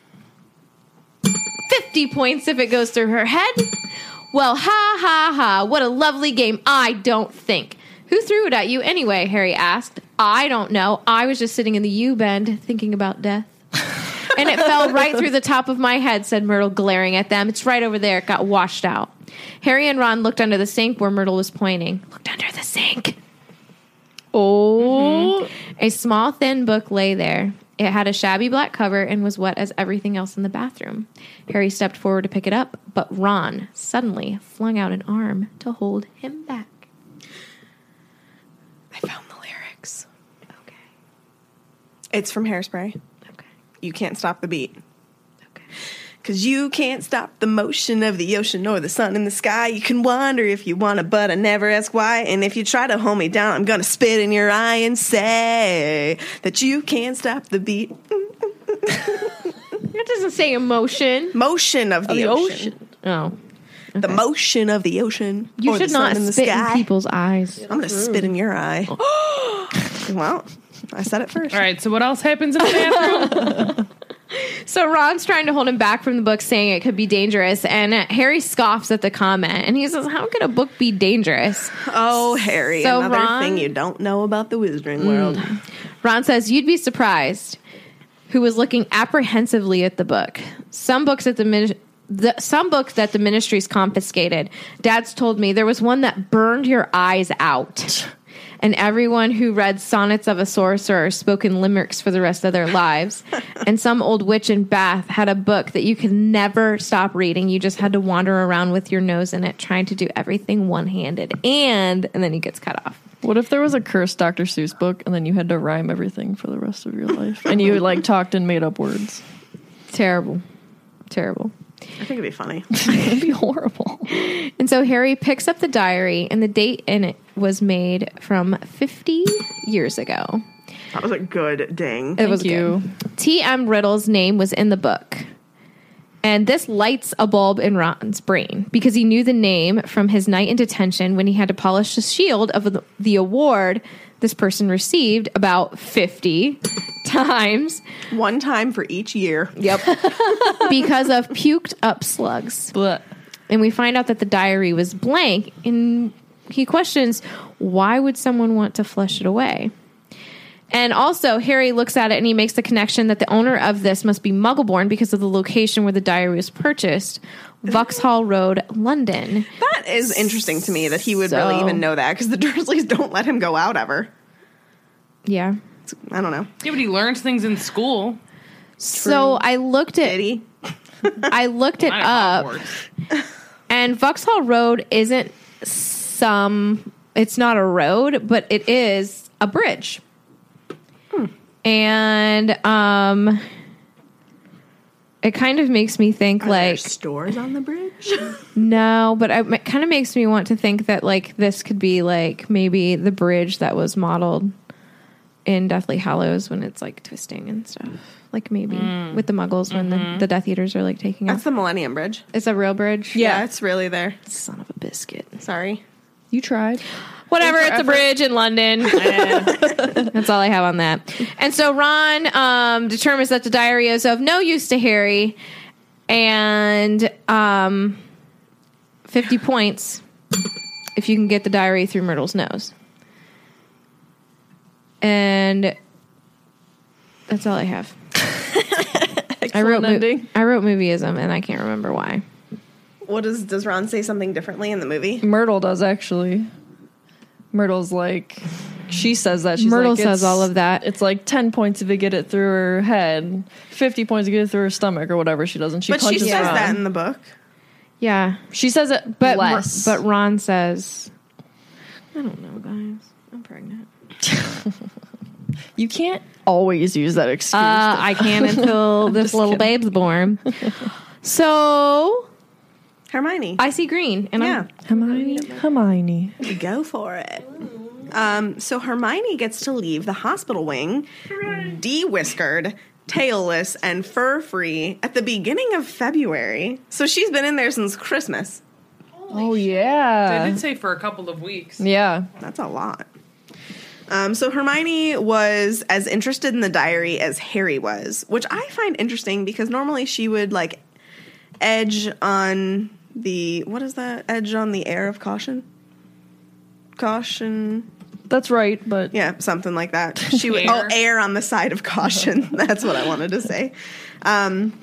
S2: Fifty points if it goes through her head. Well, ha, ha, ha. What a lovely game. I don't think. Who threw it at you anyway? Harry asked. I don't know. I was just sitting in the U-bend thinking about death. And it fell right through the top of my head, said Myrtle, glaring at them. It's right over there. It got washed out. Harry and Ron looked under the sink where Myrtle was pointing. Looked under the sink.
S6: Oh.
S2: A small, thin book lay there. It had a shabby black cover and was wet as everything else in the bathroom. Harry stepped forward to pick it up, but Ron suddenly flung out an arm to hold him back.
S5: I found the lyrics.
S2: Okay.
S5: It's from Hairspray.
S2: Okay.
S5: You can't stop the beat.
S2: Okay.
S5: Cause you can't stop the motion of the ocean or the sun in the sky. You can wonder if you wanna, but I never ask why. And if you try to hold me down, I'm gonna spit in your eye and say that you can't stop the beat.
S2: That doesn't say emotion.
S5: Motion of the,
S6: The
S5: ocean.
S6: ocean.
S2: Oh.
S5: The motion of the ocean.
S2: You
S5: or
S2: should
S5: the sun
S2: not
S5: in the
S2: spit
S5: sky.
S2: in people's eyes.
S5: I'm gonna spit in your eye. Well, I said it first.
S3: All right, so what else happens in the bathroom?
S2: So Ron's trying to hold him back from the book, saying it could be dangerous, and Harry scoffs at the comment, and he says, how could a book be dangerous?
S5: Oh, Harry,
S2: So
S5: another
S2: Ron-
S5: thing you don't know about the Wizarding World.
S2: Ron says, you'd be surprised, who was looking apprehensively at the book. Some books at the, min- the some books that the ministry's confiscated. Dad's told me there was one that burned your eyes out. And everyone who read Sonnets of a Sorcerer spoke in limericks for the rest of their lives. And some old witch in Bath had a book that you could never stop reading. You just had to wander around with your nose in it, trying to do everything one-handed. And, and then he gets cut off.
S6: What if there was a cursed Doctor Seuss book and then you had to rhyme everything for the rest of your life? And you like talked and made up words.
S2: Terrible. Terrible.
S5: I think it'd be funny.
S6: It'd be horrible.
S2: And so Harry picks up the diary, and the date in it was made from fifty years ago.
S5: That was a good ding.
S2: It was
S6: you.
S2: good. T M Riddle's name was in the book. And this lights a bulb in Ron's brain because he knew the name from his night in detention when he had to polish the shield of the, the award this person received about fifty times.
S5: One time for each year.
S2: Yep. Because of puked up slugs.
S6: But
S2: And we find out that the diary was blank, and he questions, why would someone want to flush it away? And also, Harry looks at it and he makes the connection that the owner of this must be Muggleborn because of the location where the diary was purchased, Vauxhall Road, London.
S5: That is interesting to me that he would
S2: So-
S5: really even know that because the Dursleys don't let him go out ever.
S2: Yeah.
S5: It's- I don't know.
S3: Yeah, but he learns things in school.
S2: So I looked
S5: Did
S2: it.
S5: he?
S2: I looked it
S3: Not
S2: up,
S3: at Hogwarts.
S2: and Vauxhall Road isn't some. It's not a road, but it is a bridge. And um, it kind of makes me think
S5: Are there
S2: like
S5: stores on the bridge?
S2: no, but I, it kind of makes me want to think that like this could be like maybe the bridge that was modeled in Deathly Hallows when it's like twisting and stuff. Like maybe mm. with the Muggles when mm-hmm. the, the Death Eaters are like taking
S5: That's
S2: off.
S5: the Millennium Bridge.
S2: It's a real bridge.
S5: Yeah, yeah, it's really there.
S2: Son of a biscuit.
S5: Sorry.
S6: You tried.
S2: Whatever, it's a bridge in London. That's all I have on that. And so Ron um, determines that the diary is of no use to Harry, and um, fifty points if you can get the diary through Myrtle's nose. And that's all I have. I wrote mo- I wrote movieism, and I can't remember why.
S5: What does does Ron say something differently in the movie?
S6: Myrtle does actually. Myrtle's like, she says that. She's
S2: Myrtle
S6: like,
S2: says all of that.
S6: It's like ten points if you get it through her head, fifty points if you get it through her stomach or whatever she does. And she
S5: but
S6: punches
S5: she says
S6: Ron.
S5: that in the book.
S2: Yeah,
S6: she says it,
S2: but
S6: less.
S2: But Ron says, "I don't know, guys. I'm pregnant."
S6: You can't always use that excuse.
S2: Uh, I can until this little kidding. babe's born. So
S5: Hermione.
S2: I see green. And
S5: yeah.
S2: I'm,
S6: Hermione. Hermione.
S5: Go for it. Um, so Hermione gets to leave the hospital wing de-whiskered, tailless, and fur-free at the beginning of February. So she's been in there since Christmas.
S6: Oh, yeah.
S3: They did say for a couple of weeks.
S6: Yeah.
S5: That's a lot. Um, so Hermione was as interested in the diary as Harry was, which I find interesting because normally she would, like, edge on the, what is that? Edge on the air of caution? Caution.
S6: That's right, but.
S5: Yeah, something like that. She would, oh, err on the side of caution. That's what I wanted to say. Um,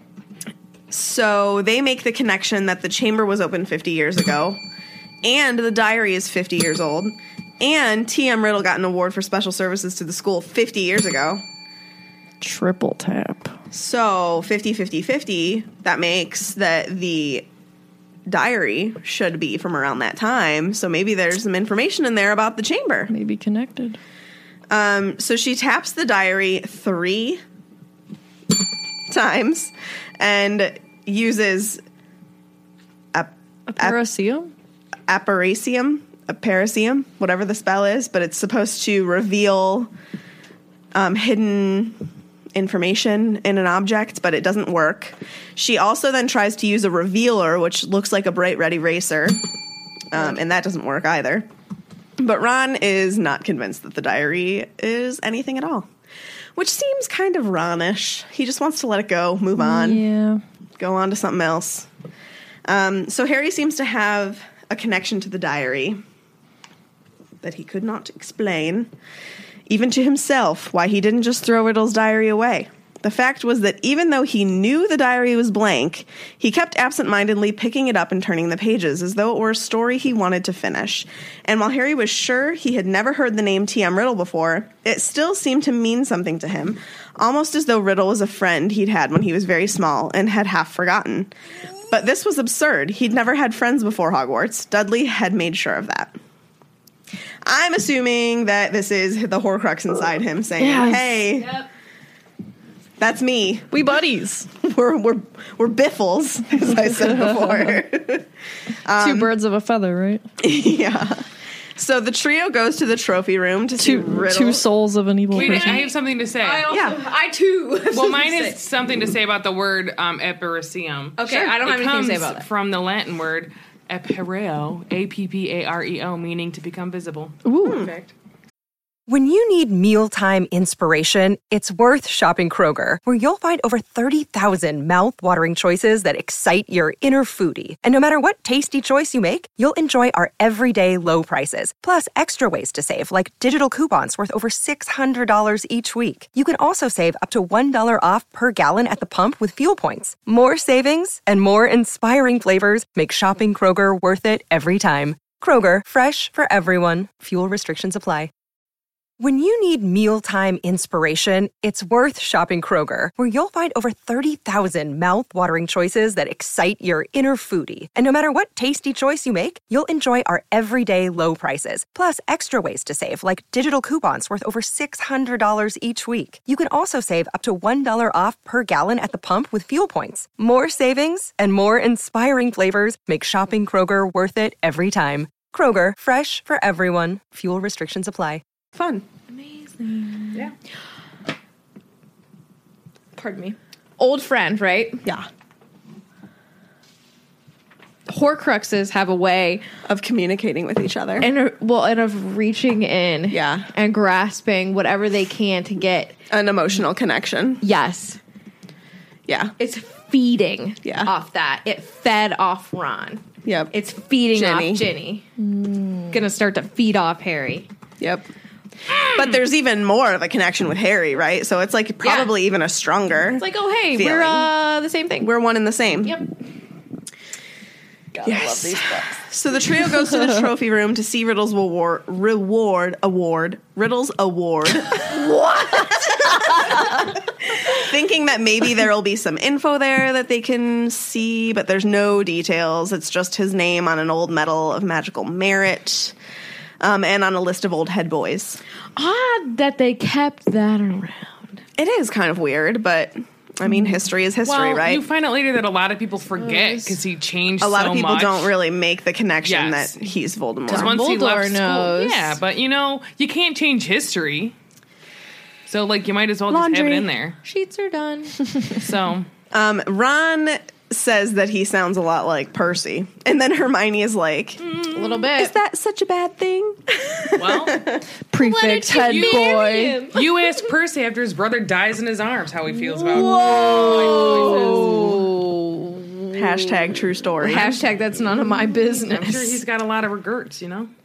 S5: so they make the connection that the chamber was open fifty years ago, and the diary is fifty years old. And T M Riddle got an award for special services to the school fifty years ago.
S6: Triple tap.
S5: So fifty, fifty, fifty, that makes that the diary should be from around that time. So maybe there's some information in there about the chamber.
S6: Maybe connected.
S5: Um, so she taps the diary three times and uses a,
S6: a parasium?
S5: A, apparasium. A parasium, whatever the spell is, but it's supposed to reveal um, hidden information in an object, but it doesn't work. She also then tries to use a revealer, which looks like a bright red eraser, um, and that doesn't work either. But Ron is not convinced that the diary is anything at all, which seems kind of Ronish. He just wants to let it go, move on,
S6: yeah,
S5: go on to something else. Um, so Harry seems to have a connection to the diary that he could not explain, even to himself, why he didn't just throw Riddle's diary away. The fact was that even though he knew the diary was blank, he kept absent-mindedly picking it up and turning the pages as though it were a story he wanted to finish. And while Harry was sure he had never heard the name T M Riddle before, it still seemed to mean something to him, almost as though Riddle was a friend he'd had when he was very small and had half forgotten. But this was absurd. He'd never had friends before Hogwarts. Dudley had made sure of that. I'm assuming that this is the Horcrux inside him saying,
S6: yes.
S5: hey,
S2: yep.
S5: That's me.
S6: We buddies.
S5: we're we're we're biffles, as I said before.
S6: um, Two birds of a feather, right?
S5: Yeah. So the trio goes to the trophy room to
S6: two,
S5: see Riddle.
S6: Two souls of an evil
S3: Wait,
S6: person.
S3: I have something to say.
S2: I also,
S5: Yeah.
S2: I too.
S3: Well, mine is something to say about the word um, epirasium.
S2: Okay, I don't have
S3: it
S2: anything
S3: comes
S2: to say about that.
S3: From the Latin word appareo, A P P A R E O, meaning to become visible.
S6: Ooh.
S3: Perfect.
S1: When you need mealtime inspiration, it's worth shopping Kroger, where you'll find over thirty thousand mouth-watering choices that excite your inner foodie. And no matter what tasty choice you make, you'll enjoy our everyday low prices, plus extra ways to save, like digital coupons worth over six hundred dollars each week. You can also save up to one dollar off per gallon at the pump with fuel points. More savings and more inspiring flavors make shopping Kroger worth it every time. Kroger, fresh for everyone. Fuel restrictions apply. When you need mealtime inspiration, it's worth shopping Kroger, where you'll find over thirty thousand mouth-watering choices that excite your inner foodie. And no matter what tasty choice you make, you'll enjoy our everyday low prices, plus extra ways to save, like digital coupons worth over six hundred dollars each week. You can also save up to one dollar off per gallon at the pump with fuel points. More savings and more inspiring flavors make shopping Kroger worth it every time. Kroger, fresh for everyone. Fuel restrictions apply.
S5: Fun.
S2: Amazing.
S3: Yeah.
S2: Pardon me. Old friend, right?
S5: Yeah.
S2: Horcruxes have a way
S5: Of communicating with each other.
S2: and well, and of reaching in,
S5: Yeah.
S2: and grasping whatever they can to get.
S5: An emotional connection.
S2: Yes,
S5: Yeah.
S2: it's feeding
S5: Yeah.
S2: off that. It fed off Ron.
S5: Yep.
S2: It's feeding
S5: Ginny.
S2: off Ginny. Gonna start to feed off Harry.
S5: Yep. But there's even more of a connection with Harry, right? So it's like probably even a stronger.
S2: It's like, oh hey,
S5: Feeling.
S2: we're uh the same thing.
S5: We're one and the same.
S2: Yep.
S6: God, I love
S5: Yes.
S6: these books.
S5: So the trio goes to the trophy room to see Riddle's award, reward award, Riddle's award. What? Thinking that maybe there will be some info there that they can see, but there's no details. It's just his name on an old medal of magical merit, um, and on a list of old head boys.
S2: Odd that they kept that around.
S5: It is kind of weird, but I mean, history is history,
S3: Well,
S5: right?
S3: you find out later that a lot of people forget because he changed
S5: a lot
S3: so
S5: of people
S3: much.
S5: don't really make the connection
S3: Yes.
S5: that he's Voldemort.
S3: Because once he
S2: Dumbledore
S3: left
S2: knows.
S3: school, yeah, but you know, you can't change history. So, like, you might as well just have
S5: Laundry.
S3: it in there.
S2: Sheets are done.
S3: So,
S5: Um, Ron says that he sounds a lot like Percy, and then Hermione is like,
S2: A little bit.
S5: "Is that such a bad thing?"
S3: well,
S6: Prefect
S2: you
S6: head
S2: marry
S6: boy.
S3: you ask Percy after his brother dies in his arms how he feels about
S2: Oh.
S5: Hashtag true story.
S2: Hashtag that's none of my business.
S3: I'm sure he's got a lot of regrets, you know?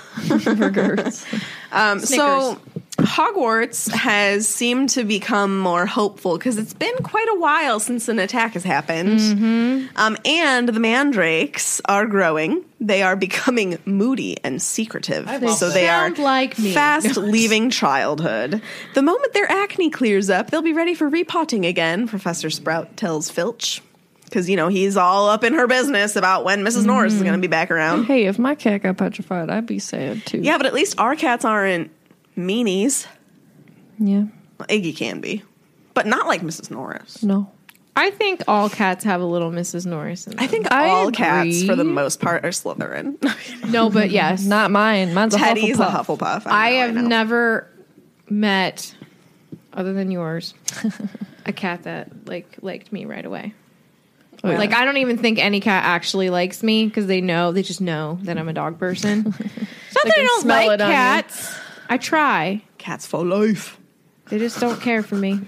S5: Um, so Hogwarts has seemed to become more hopeful because it's been quite a while since an attack has happened.
S2: Mm-hmm.
S5: Um, and the mandrakes are growing. They are becoming moody and secretive.
S3: love
S5: So
S3: that.
S5: they are
S2: Sound like me.
S5: fast leaving childhood. The moment their acne clears up, they'll be ready for repotting again, Professor Sprout tells Filch. Because, you know, he's all up in her business about when Missus Norris is going to be back around.
S6: Hey, if my cat got petrified, I'd be sad too.
S5: Yeah, but at least our cats aren't meanies.
S6: Yeah.
S5: Well, Iggy can be, but not like Missus Norris.
S6: No.
S2: I think all cats have a little Missus Norris in them.
S5: I think
S6: I
S5: all
S6: agree.
S5: cats, for the most part, are Slytherin.
S2: No, but yes.
S6: Not mine. Mine's a
S5: Teddy's a
S6: Hufflepuff.
S5: Hufflepuff.
S2: I
S5: know,
S2: have
S5: know.
S2: never met, other than yours, a cat that like liked me right away.
S6: yeah.
S2: Like I don't even think any cat actually likes me because they know they just know that I'm a dog person. It's not that I
S6: can
S2: don't
S6: smell
S2: like
S6: it on you.
S2: cats. I try.
S5: Cats for life.
S2: They just don't care for me.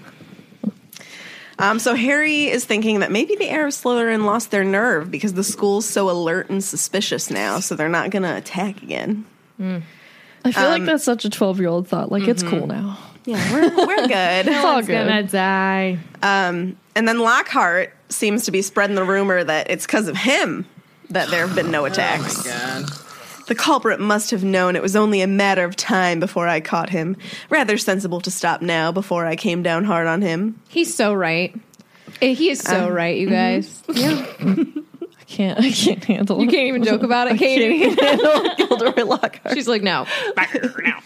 S5: Um, so Harry is thinking that maybe the heir of Slytherin lost their nerve because the school's so alert and suspicious now, so they're not going to attack again.
S6: I feel like that's such a twelve-year-old thought. Like, it's cool now.
S5: Yeah, we're, we're good.
S6: It's all
S2: It's gonna
S6: good.
S2: die.
S5: Um, and then Lockhart seems to be spreading the rumor that it's because of him that there have been no attacks.
S3: God.
S5: The culprit must have known it was only a matter of time before I caught him. Rather sensible to stop now before I came down hard on him.
S2: He's so right. Eh, He is so right, you guys.
S6: I can't. I can't handle.
S2: You can't even joke about it, Katie.
S6: handle Gilderoy Lockhart.
S2: She's like, no.
S3: Back here now.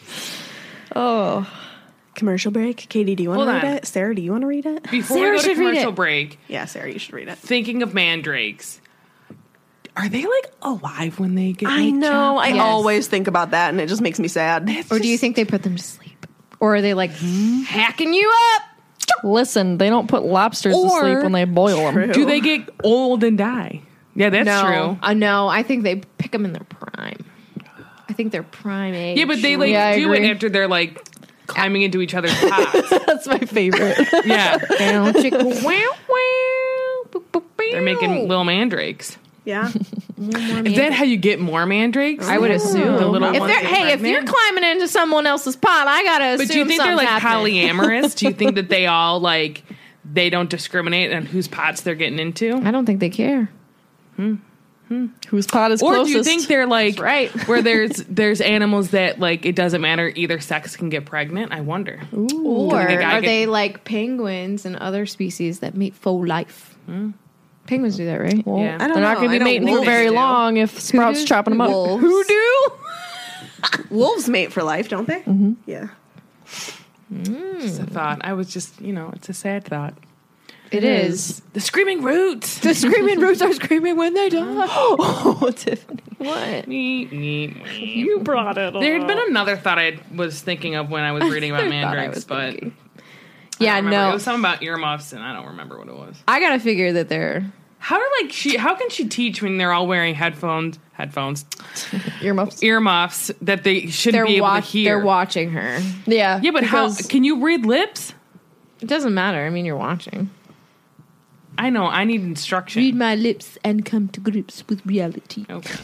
S6: Oh,
S5: Commercial break. Katie, do you want
S3: Hold
S5: to read
S3: on.
S5: it? Sarah, do you want to read it?
S3: Before
S2: Sarah
S3: we go to
S2: should read
S3: commercial
S2: it.
S3: break,
S5: Yeah, Sarah, you should read it.
S3: thinking of mandrakes. Are they like alive when they get
S5: I
S3: like,
S5: know.
S3: chopped?
S5: I
S2: Yes.
S5: always think about that, and it just makes me sad.
S2: Or do you think they put them to sleep? Or are they like hacking you up?
S6: listen, they don't put lobsters to
S2: Or-
S6: sleep when they boil them.
S5: True.
S3: Do they get old and die? Yeah, that's
S2: no.
S3: true.
S2: Uh, no, I think they pick them in their prime. I think they're prime age.
S3: Yeah, but they like
S6: Yeah, I
S3: do it
S6: agree.
S3: after they're like climbing into each other's pots.
S6: That's my favorite.
S3: Yeah,
S2: Down, chicka, wow, wow, boop, boop,
S3: they're
S2: bow.
S3: making little mandrakes.
S5: Yeah.
S3: Is that how you get more mandrakes?
S2: I would assume.
S3: The little
S2: if
S3: ones
S2: they're,
S3: get
S2: hey, if you're
S3: pregnant?
S2: climbing into someone else's pot, I gotta assume
S3: But do you think they're
S2: something's
S3: like
S2: happening.
S3: polyamorous? Do you think that they all like they don't discriminate on whose pots they're getting into?
S2: I don't think they care.
S6: Whose pot is
S3: Or
S6: closest?
S3: do you think they're like
S2: right.
S3: where there's there's animals that like it doesn't matter either sex can get pregnant? I wonder.
S2: Or
S3: Did the guy
S2: are
S3: get-
S2: they like penguins and other species that mate for life? Penguins do that, right?
S6: Well,
S3: Yeah.
S5: I don't
S6: they're not
S5: know.
S6: going
S5: I
S6: to be
S5: know
S6: mating for
S5: wolves
S6: very
S5: do.
S6: long if Sprout's
S2: does?
S6: chopping them up.
S2: Wolves.
S6: Who do?
S5: Wolves mate for life, don't they? Mm-hmm. Yeah.
S3: Just a thought. I was just, you know, it's a sad thought.
S2: It is.
S3: The screaming roots.
S2: The screaming roots are screaming when they die.
S6: Oh, Tiffany.
S2: What?
S6: You brought it
S3: There had been another thought I was thinking of when I was reading about
S2: Thought I
S3: mandrakes,
S2: was
S3: but
S2: thinking.
S3: I
S2: Yeah,
S3: don't remember.
S2: no.
S3: It was something about earmuffs, and I don't remember what it was.
S2: I gotta figure that they're
S3: How are like she? How can she teach when they're all wearing headphones? Headphones,
S6: Earmuffs.
S3: earmuffs that they shouldn't
S2: they're
S3: be able
S2: watch
S3: to hear.
S2: they're watching her.
S6: Yeah.
S3: yeah, but how
S6: because-
S3: can you read lips?
S2: It doesn't matter. I mean, you're watching.
S3: I know. I need instruction.
S2: Read my lips and come to grips with reality.
S3: Okay.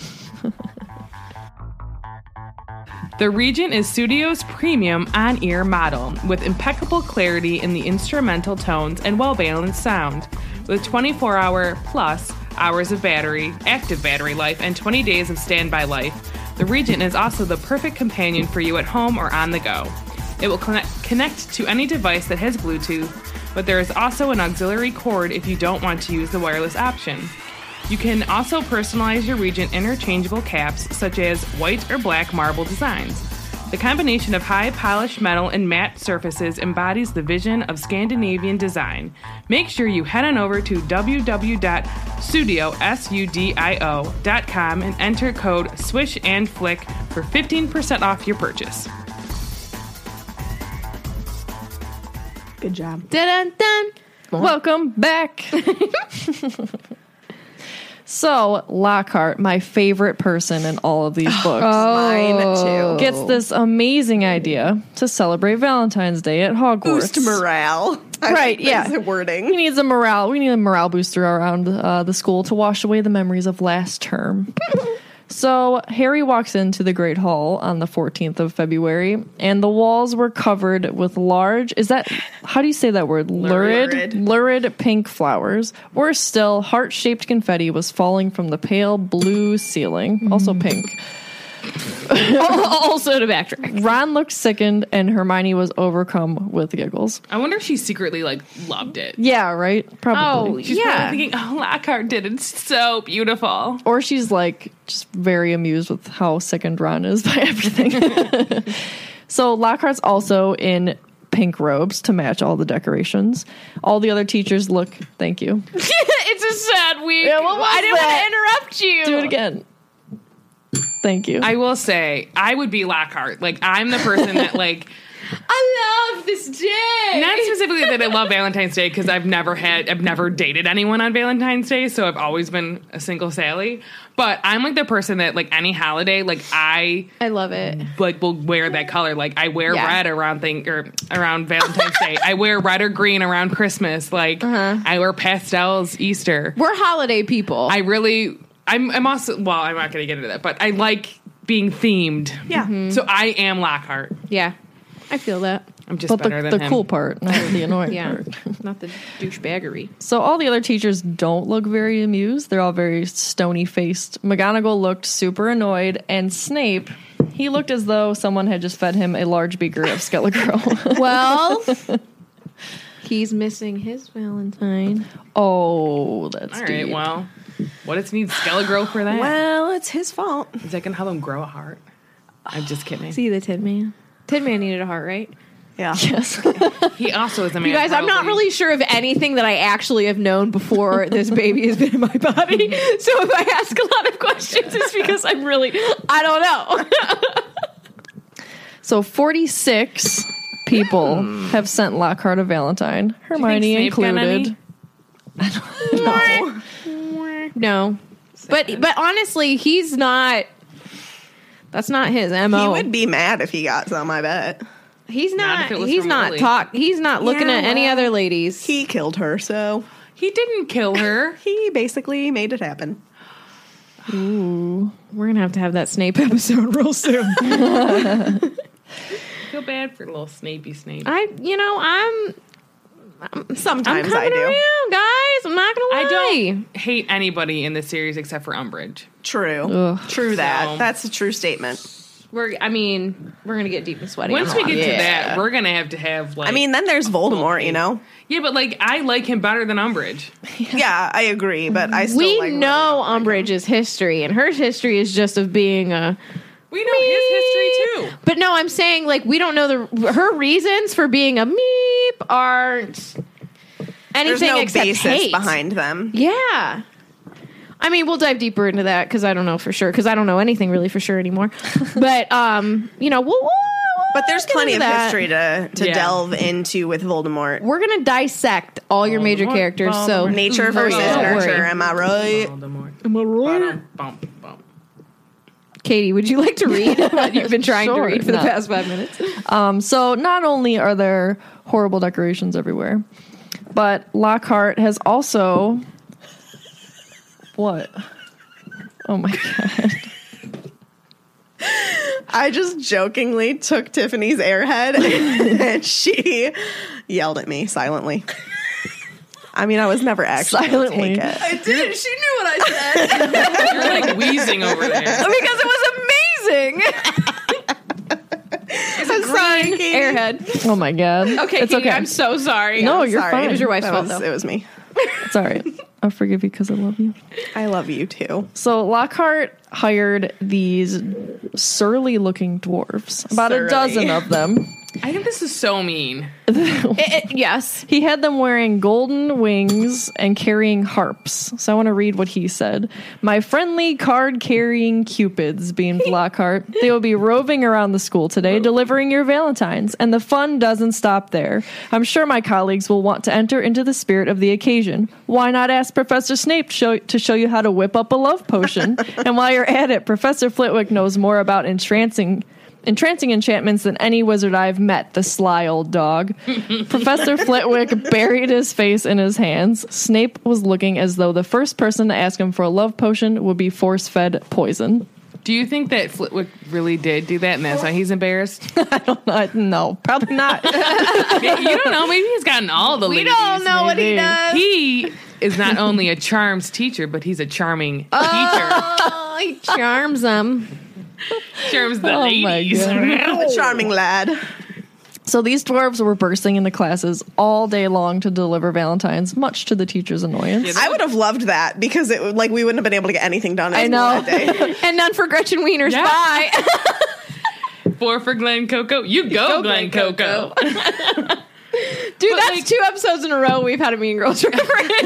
S3: The Regent is Studio's premium on-ear model with impeccable clarity in the instrumental tones and well-balanced sound. With twenty-four hour plus hours of battery, active battery life, and twenty days of standby life, the Regent is also the perfect companion for you at home or on the go. It will connect, connect to any device that has Bluetooth, but there is also an auxiliary cord if you don't want to use the wireless option. You can also personalize your Regent interchangeable caps, such as white or black marble designs. The combination of high polished metal and matte surfaces embodies the vision of Scandinavian design. Make sure you head on over to w w w dot studio dot com and enter code Swish and Flick for fifteen percent off your purchase.
S5: Good job.
S2: Dun dun.
S6: Welcome back. So, Lockhart, my favorite person in all of these books,
S5: Mine too.
S6: gets this amazing idea to celebrate Valentine's Day at Hogwarts.
S5: Boost morale. I
S6: Right,
S5: like
S6: yeah.
S5: this
S6: He
S5: wording.
S6: needs a morale. We need a morale booster around uh, the school to wash away the memories of last term. So Harry walks into the Great Hall on the fourteenth of February, and the walls were covered with large, is that, how do you say that word? Lurid?
S5: Lurid.
S6: Lurid pink flowers. Worse still, heart-shaped confetti was falling from the pale blue ceiling, also pink.
S2: Also to backtrack.
S6: Ron looked sickened, and Hermione was overcome with giggles.
S3: I wonder if she secretly like loved it.
S6: Yeah, right? Probably.
S2: Oh,
S3: She's
S2: yeah.
S3: probably thinking, "Oh, Lockhart did it so beautiful."
S6: Or she's like just very amused with how sickened Ron is by everything. So Lockhart's also in pink robes to match all the decorations. All the other teachers look, thank you.
S2: It's a sad week.
S6: Yeah, what was
S2: I didn't
S6: that?
S2: want to interrupt you.
S6: Do it again. Thank you.
S3: I will say, I would be Lockhart. Like, I'm the person that, like,
S2: I love this day.
S3: not specifically that I love Valentine's Day because I've never had, I've never dated anyone on Valentine's Day, so I've always been a single Sally. But I'm like the person that, like, any holiday, like, I
S2: I love it.
S3: like will wear that color. Like, I wear
S2: Yeah.
S3: red around thing or around Valentine's Day. I wear red or green around Christmas. Like, I wear pastels Easter.
S2: We're holiday people.
S3: I really, I'm, I'm also, well, I'm not going to get into that, but I like being themed.
S5: Yeah.
S3: So I am Lockhart.
S2: yeah, I feel that.
S3: I'm just
S6: but
S3: better
S6: the,
S3: than
S6: the
S3: him.
S6: cool part, not the annoying
S2: Yeah,
S6: part.
S2: not the douchebaggery.
S6: So all the other teachers don't look very amused. They're all very stony faced. McGonagall looked super annoyed, and Snape, he looked as though someone had just fed him a large beaker of Skelligro.
S2: Well, he's missing his Valentine.
S6: Oh, that's
S3: All right,
S6: deep.
S3: well, what does need Skelligro for that?
S5: Well, it's his fault.
S3: Is that going to help him grow a heart? I'm just kidding.
S2: See the Tin Man. Tin Man needed a heart, right?
S5: Yeah.
S6: Yes.
S3: He also is a man.
S2: You guys, I'm not
S3: probably-
S2: really sure of anything that I actually have known before this baby has been in my body. So if I ask a lot of questions, it's because I'm really, I don't know.
S6: So forty-six people have sent Lockhart a Valentine, Hermione
S3: Snape got
S6: included.
S3: any?
S2: No. But but honestly, he's not, that's not his M O.
S5: He would be mad if he got some, I bet.
S2: He's
S3: Not
S2: not,
S3: if it was
S2: he's
S3: from
S2: not
S3: Lily.
S2: talk, he's not looking
S5: Yeah,
S2: at any
S5: well,
S2: other ladies.
S5: He killed her, so
S3: He didn't kill her.
S5: he basically made it happen.
S2: We're going to have to have that Snape episode real soon.
S3: I feel bad for little Snapey Snape.
S2: I, you know, I'm,
S5: Sometimes
S2: I'm
S5: I
S2: coming
S5: do.
S2: around, guys. I'm not gonna lie.
S3: I don't hate anybody in this series except for Umbridge.
S5: True.
S6: Ugh.
S5: True that.
S3: So-
S5: That's a true statement.
S2: We're. I mean, we're gonna get deep and sweaty.
S3: Once
S2: on
S3: we
S2: a
S3: get
S2: lot.
S3: to
S5: Yeah.
S3: that, we're gonna have to have like.
S5: I mean, then there's Voldemort, you know?
S3: yeah, but like I like him better than Umbridge.
S5: Yeah, I agree, but I still
S2: we
S5: like
S2: know Umbridge's history, and her history is just of being a.
S3: We know his history too.
S2: But no, I'm saying like we don't know the her reasons for being a meep aren't
S5: There's
S2: anything
S5: no
S2: except
S5: basis
S2: hate.
S5: behind them.
S2: Yeah. I mean, we'll dive deeper into that because I don't know for sure because I don't know anything really for sure anymore. But um, you know, we'll, we'll, we'll
S5: But there's
S2: get
S5: plenty of
S2: into that.
S5: history to, to
S3: Yeah.
S5: delve into with Voldemort.
S2: We're gonna dissect all your major
S3: Voldemort,
S2: characters. So
S3: Voldemort.
S5: Nature
S2: Oh,
S5: versus
S2: yeah. Don't
S5: nurture,
S2: worry.
S5: am I right?
S3: Am I right? Bump, bump.
S2: Katie, would you like to read what you've been trying
S6: Sure,
S2: to read for
S6: no.
S2: the past five minutes?
S6: Um, so not only are there horrible decorations everywhere, but Lockhart has also what? Oh my god!
S5: I just jokingly took Tiffany's airhead and she yelled at me silently. I mean, I was never actually gonna
S6: Silently.
S5: take it.
S6: I did. She knew what I said
S3: You're like wheezing over there.
S2: Because it was amazing.
S5: I'm sorry, Katie.
S2: Airhead.
S6: Oh my god!
S2: Okay,
S6: it's
S2: Katie,
S6: okay.
S2: I'm so sorry.
S6: No,
S2: I'm
S6: you're
S2: sorry.
S6: fine.
S2: It was your wife's
S5: That
S2: fault,
S5: was,
S2: though.
S5: it was me.
S6: It's all right. I'll forgive you because I love you.
S5: I love you too.
S6: So Lockhart hired these surly-looking dwarves, about a
S5: Surly.
S6: dozen of them.
S3: I think this is so mean.
S2: It- it- yes.
S6: He had them wearing golden wings and carrying harps. So I want to read what he said. My friendly card-carrying cupids, beamed Lockhart. They will be roving around the school today, delivering your valentines. And the fun doesn't stop there. I'm sure my colleagues will want to enter into the spirit of the occasion. Why not ask Professor Snape show, to show you how to whip up a love potion? And while you're at it, Professor Flitwick knows more about entrancing entrancing enchantments than any wizard I've met, the sly old dog. Professor Flitwick buried his face in his hands. Snape was looking as though the first person to ask him for a love potion would be force-fed poison.
S3: Do you think that Flitwick really did do that and that's why he's embarrassed?
S6: I don't know. No, probably not.
S3: You don't know. Maybe he's gotten all the
S2: We
S3: ladies.
S2: don't know what he
S6: maybe.
S2: does.
S3: He is not only a charms teacher, but he's a charming
S2: Oh, he charms them.
S3: teacher. Charms the
S6: Oh my
S3: ladies.
S6: God.
S5: A charming lad.
S6: So these dwarves were bursting into classes all day long to deliver valentines, much to the teacher's annoyance.
S5: I would have loved that because it would- like we wouldn't have been able to get anything done.
S6: I
S5: as
S6: know.
S5: well that day.
S2: And none for Gretchen Wieners.
S3: Yeah.
S2: Bye.
S3: Four for Glen Coco. You go, Glen,
S2: Glen
S3: Coco.
S2: Dude,
S3: But,
S2: that's
S3: like-
S2: two episodes in a row we've had a Mean Girls reference.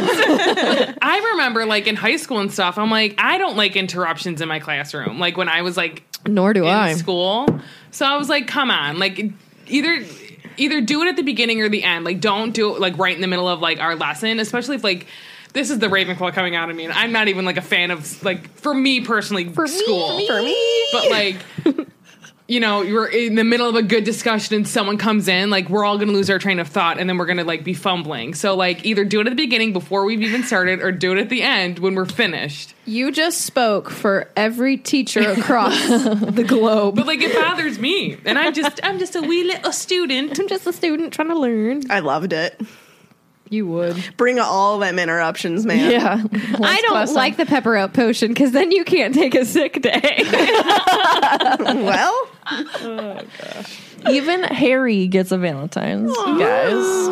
S3: I remember, like, in high school and stuff, I'm like, I don't like interruptions in my classroom. Like, when I was, like,
S2: Nor do
S3: in school. So I was like, come on. Like, either either do it at the beginning or the end. Like, don't do it, like, right in the middle of, like, our lesson. Especially if, like, this is the Ravenclaw coming out of me. And I'm not even, like, a fan of, like, for me personally, for school.
S5: For me,
S3: But, like... You know, you're in the middle of a good discussion and someone comes in, like, we're all going to lose our train of thought and then we're going to, like, be fumbling. So, like, either do it at the beginning before we've even started or do it at the end when we're finished.
S2: You just spoke for every teacher across the globe.
S3: But, like, it bothers me. And I'm just, I'm just a wee little student.
S2: I'm just a student trying to learn.
S5: I loved it.
S2: You would.
S5: Bring all them interruptions, man.
S6: Yeah.
S2: I don't like the pepper out potion because then you can't take a sick day.
S5: Well,
S6: Even Harry gets a Valentine's, guys.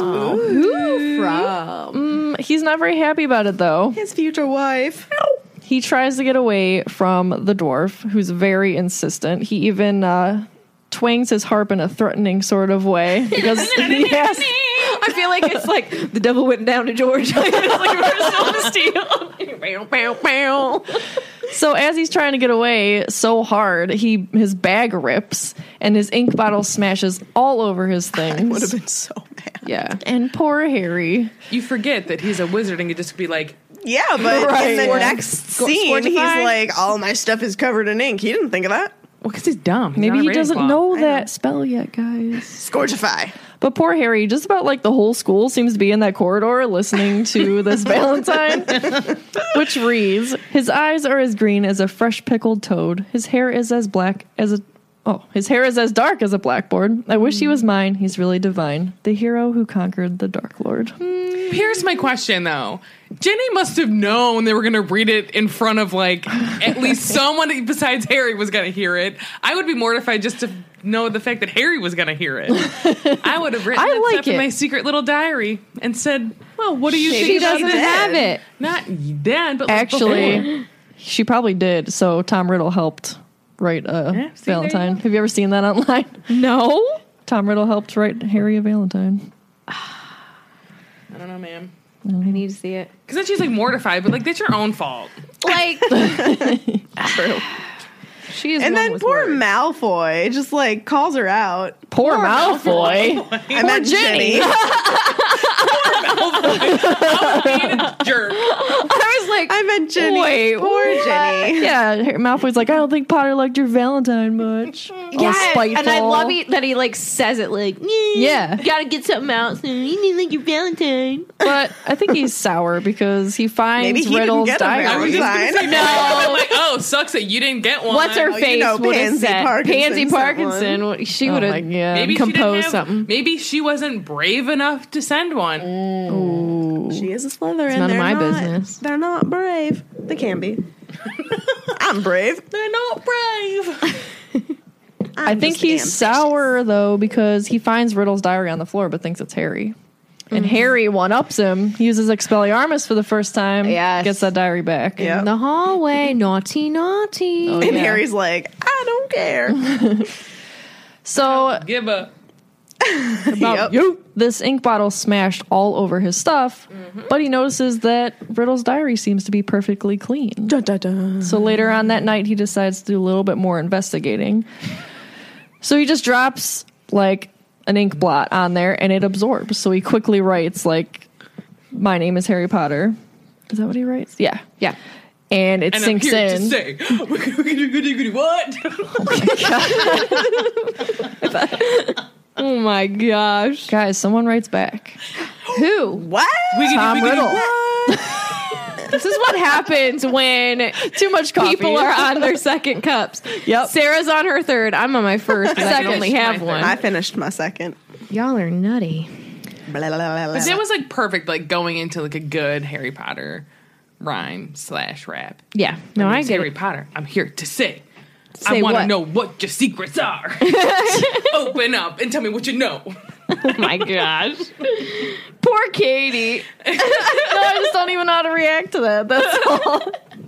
S2: Who from?
S6: Mm, he's not very happy about it, though.
S5: his future wife.
S6: He tries to get away from the dwarf, who's very insistent. He even uh, twangs his harp in a threatening sort of way because he has.
S2: I feel like it's like the devil went down to Georgia. It's like Steel. Bow, bow, bow.
S6: So as he's trying to get away so hard, he his bag rips and his ink bottle smashes all over his things.
S5: Would have been so mad.
S2: Yeah.
S6: And poor Harry.
S3: You forget that he's a wizard and could just be like,
S5: Yeah, but
S6: Right,
S5: in the
S6: yeah.
S5: next
S3: Go-
S5: scene, he's
S3: Squirtify?
S5: like, all my stuff is covered in ink. He didn't think of that.
S3: well, because he's dumb. He's
S6: Maybe
S3: not a
S6: he doesn't
S3: Ravenclaw.
S6: know
S5: I
S6: that
S5: know.
S6: spell yet, guys.
S5: Scorchify.
S6: But poor Harry, just about like the whole school seems to be in that corridor listening to this Valentine, which reads, his eyes are as green as a fresh pickled toad. His hair is as black as a Oh, his hair is as dark as a blackboard. I wish he was mine. He's really divine. The hero who conquered the Dark Lord.
S3: Here's my question, though. Jenny must have known they were going to read it in front of, like, at least someone besides Harry was going to hear it. I would be mortified just to know the fact that Harry was going to hear it. I would have written
S6: I
S3: that
S6: like
S3: stuff in
S6: it.
S3: my secret little diary and said, well, what do you
S2: She
S3: think about
S2: doesn't
S3: this?
S2: have it.
S3: Not then, but like, before.
S6: Actually, she probably did. So Tom Riddle helped write uh,
S3: Yeah, see, there you
S6: Valentine.
S3: go.
S6: Have you ever seen that online?
S2: No.
S6: Tom Riddle helped write Harry a Valentine.
S3: I don't know, ma'am.
S2: I need to see it.
S3: Because then she's, like, mortified, but, like, that's your own fault.
S2: Like, she is.
S5: And
S2: one
S5: then
S2: with
S5: poor
S2: words.
S5: Malfoy just like calls her out.
S6: Poor, Malfoy.
S5: I meant Jenny.
S3: Being a jerk.
S2: I was like,
S5: I meant Jenny.
S6: Wait,
S5: poor
S6: what?
S5: Jenny.
S6: Yeah, Malfoy's like, I don't think Potter liked your Valentine much. All
S2: yeah,
S6: spiteful.
S2: and I love it that he like says it like,
S6: Yeah.
S2: gotta get something out. So you need like your Valentine.
S6: But I think he's sour because he finds
S5: Maybe he didn't
S6: Riddle's
S5: get a
S6: diary.
S3: I was just gonna
S5: Valentine.
S3: say, no. I'm like, oh, sucks that you didn't get one.
S2: What's her
S5: Oh, you
S2: face?
S5: know,
S2: would have
S5: Pansy
S2: said
S5: Parkinson
S2: Pansy
S5: sent
S2: Parkinson.
S5: one.
S2: She
S6: Oh
S2: would
S6: my
S2: have
S6: God.
S3: Maybe she didn't
S2: composed
S3: have,
S2: something.
S3: Maybe she wasn't brave enough to send one.
S5: She is a Slytherin.
S2: It's none of
S5: They're
S2: my
S5: not-
S2: business.
S5: They're not brave. They can be. I'm brave.
S3: They're not brave.
S5: I'm
S6: I think
S5: just
S6: he's
S5: ambitious.
S6: sour though because he finds Riddle's diary on the floor but thinks it's Harry. And Harry one-ups him. He uses Expelliarmus for the first time.
S2: Yes.
S6: Gets that diary back.
S5: Yeah.
S2: in the hallway. Naughty, naughty.
S6: Oh,
S5: And
S6: yeah.
S5: Harry's like, I don't care.
S6: So
S3: Give a.
S5: Yep.
S6: this ink bottle smashed all over his stuff, but he notices that Riddle's diary seems to be perfectly clean.
S5: Dun, dun, dun.
S6: So later on that night, he decides to do a little bit more investigating. So he just drops like an ink blot on there and it absorbs. So he quickly writes like, "My name is Harry Potter." Is that what he writes? Yeah.
S2: Yeah.
S6: And it
S3: And
S6: sinks
S3: I'm here
S6: in.
S3: to say, what?
S2: Oh my gosh.
S6: Guys, someone writes back.
S2: Who?
S5: What?
S6: Tom Riddle.
S2: This is what happens when
S6: Too much coffee.
S2: people are on their second cups.
S6: Yep.
S2: Sarah's on her third. I'm on my first because I can
S3: Second.
S2: only have
S3: My
S2: one.
S5: I finished my second.
S2: Y'all are nutty.
S5: Blah, blah, blah, blah,
S3: But
S5: blah.
S3: it was like perfect, like going into like a good Harry Potter rhyme slash rap.
S2: Yeah. No,
S3: My
S2: I
S3: name's
S2: get
S3: Harry
S2: it.
S3: Potter. I'm here to say.
S2: Say
S3: I want to
S2: what?
S3: know what your secrets are. Open up and tell me what you know.
S2: Oh my gosh. Poor Katie.
S6: No, I just don't even know how to react to that. That's all.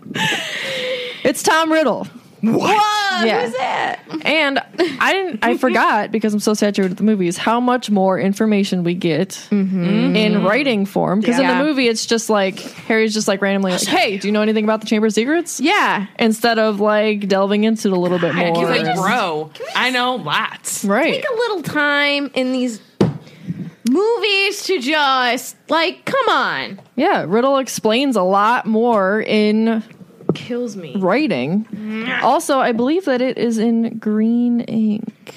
S6: It's Tom Riddle.
S2: What?
S6: Yeah.
S2: Who's that?
S6: And I didn't I forgot because I'm so saturated with the movies how much more information we get in writing form. Because in
S2: Yeah.
S6: the movie it's just like Harry's just like randomly like, "Hey, do you know anything about the Chamber of Secrets?"
S2: Yeah.
S6: Instead of like delving into it a little bit more.
S3: He's like,
S6: and-
S3: bro, I know lots.
S6: right.
S2: Take a little time in these movies to just, like, come on.
S6: Yeah, Riddle explains a lot more in
S2: Kills me.
S6: writing. Also, I believe that it is in green ink.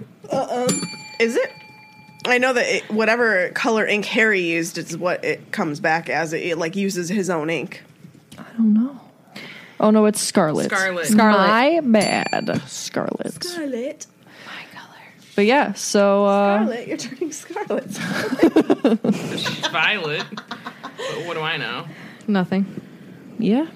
S5: Is it? I know that it, whatever color ink Harry used is what it comes back as. It, it like uses his own ink.
S6: I don't know. Oh no, it's Scarlet.
S3: Scarlet.
S2: Scarlet.
S6: My bad. Scarlet.
S5: Scarlet.
S6: But yeah, so uh
S5: Scarlet, you're turning scarlet.
S3: Violet. But what do I know?
S2: Nothing.
S6: yeah.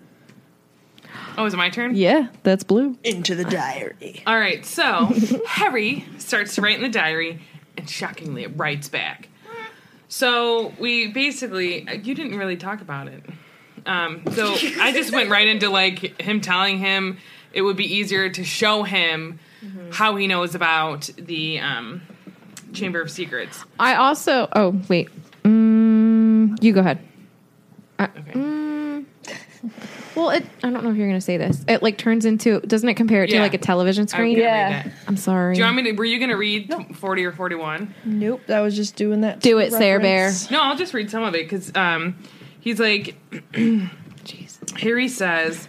S3: Oh, is it my turn?
S6: Yeah, that's blue.
S5: Into the diary.
S3: All right, so Harry starts to write in the diary, and shockingly, it writes back. So we basically, you didn't really talk about it. Um, so I just went right into like him telling him it would be easier to show him how he knows about the um, Chamber of Secrets.
S2: I also. Oh, wait. Mm, you go ahead.
S3: Okay.
S2: Well, it, I don't know if you're going to say this. It like turns into. Doesn't it compare it
S3: Yeah.
S2: to like a television
S3: I was
S2: screen?
S3: gonna
S6: Yeah.
S3: read that.
S2: I'm sorry.
S3: Do you want me to? Were you going to read forty or forty-one?
S6: Nope, that was just doing that.
S2: Do it, Sarah Bear.
S3: No, I'll just read some of it because um, he's like, Harry says,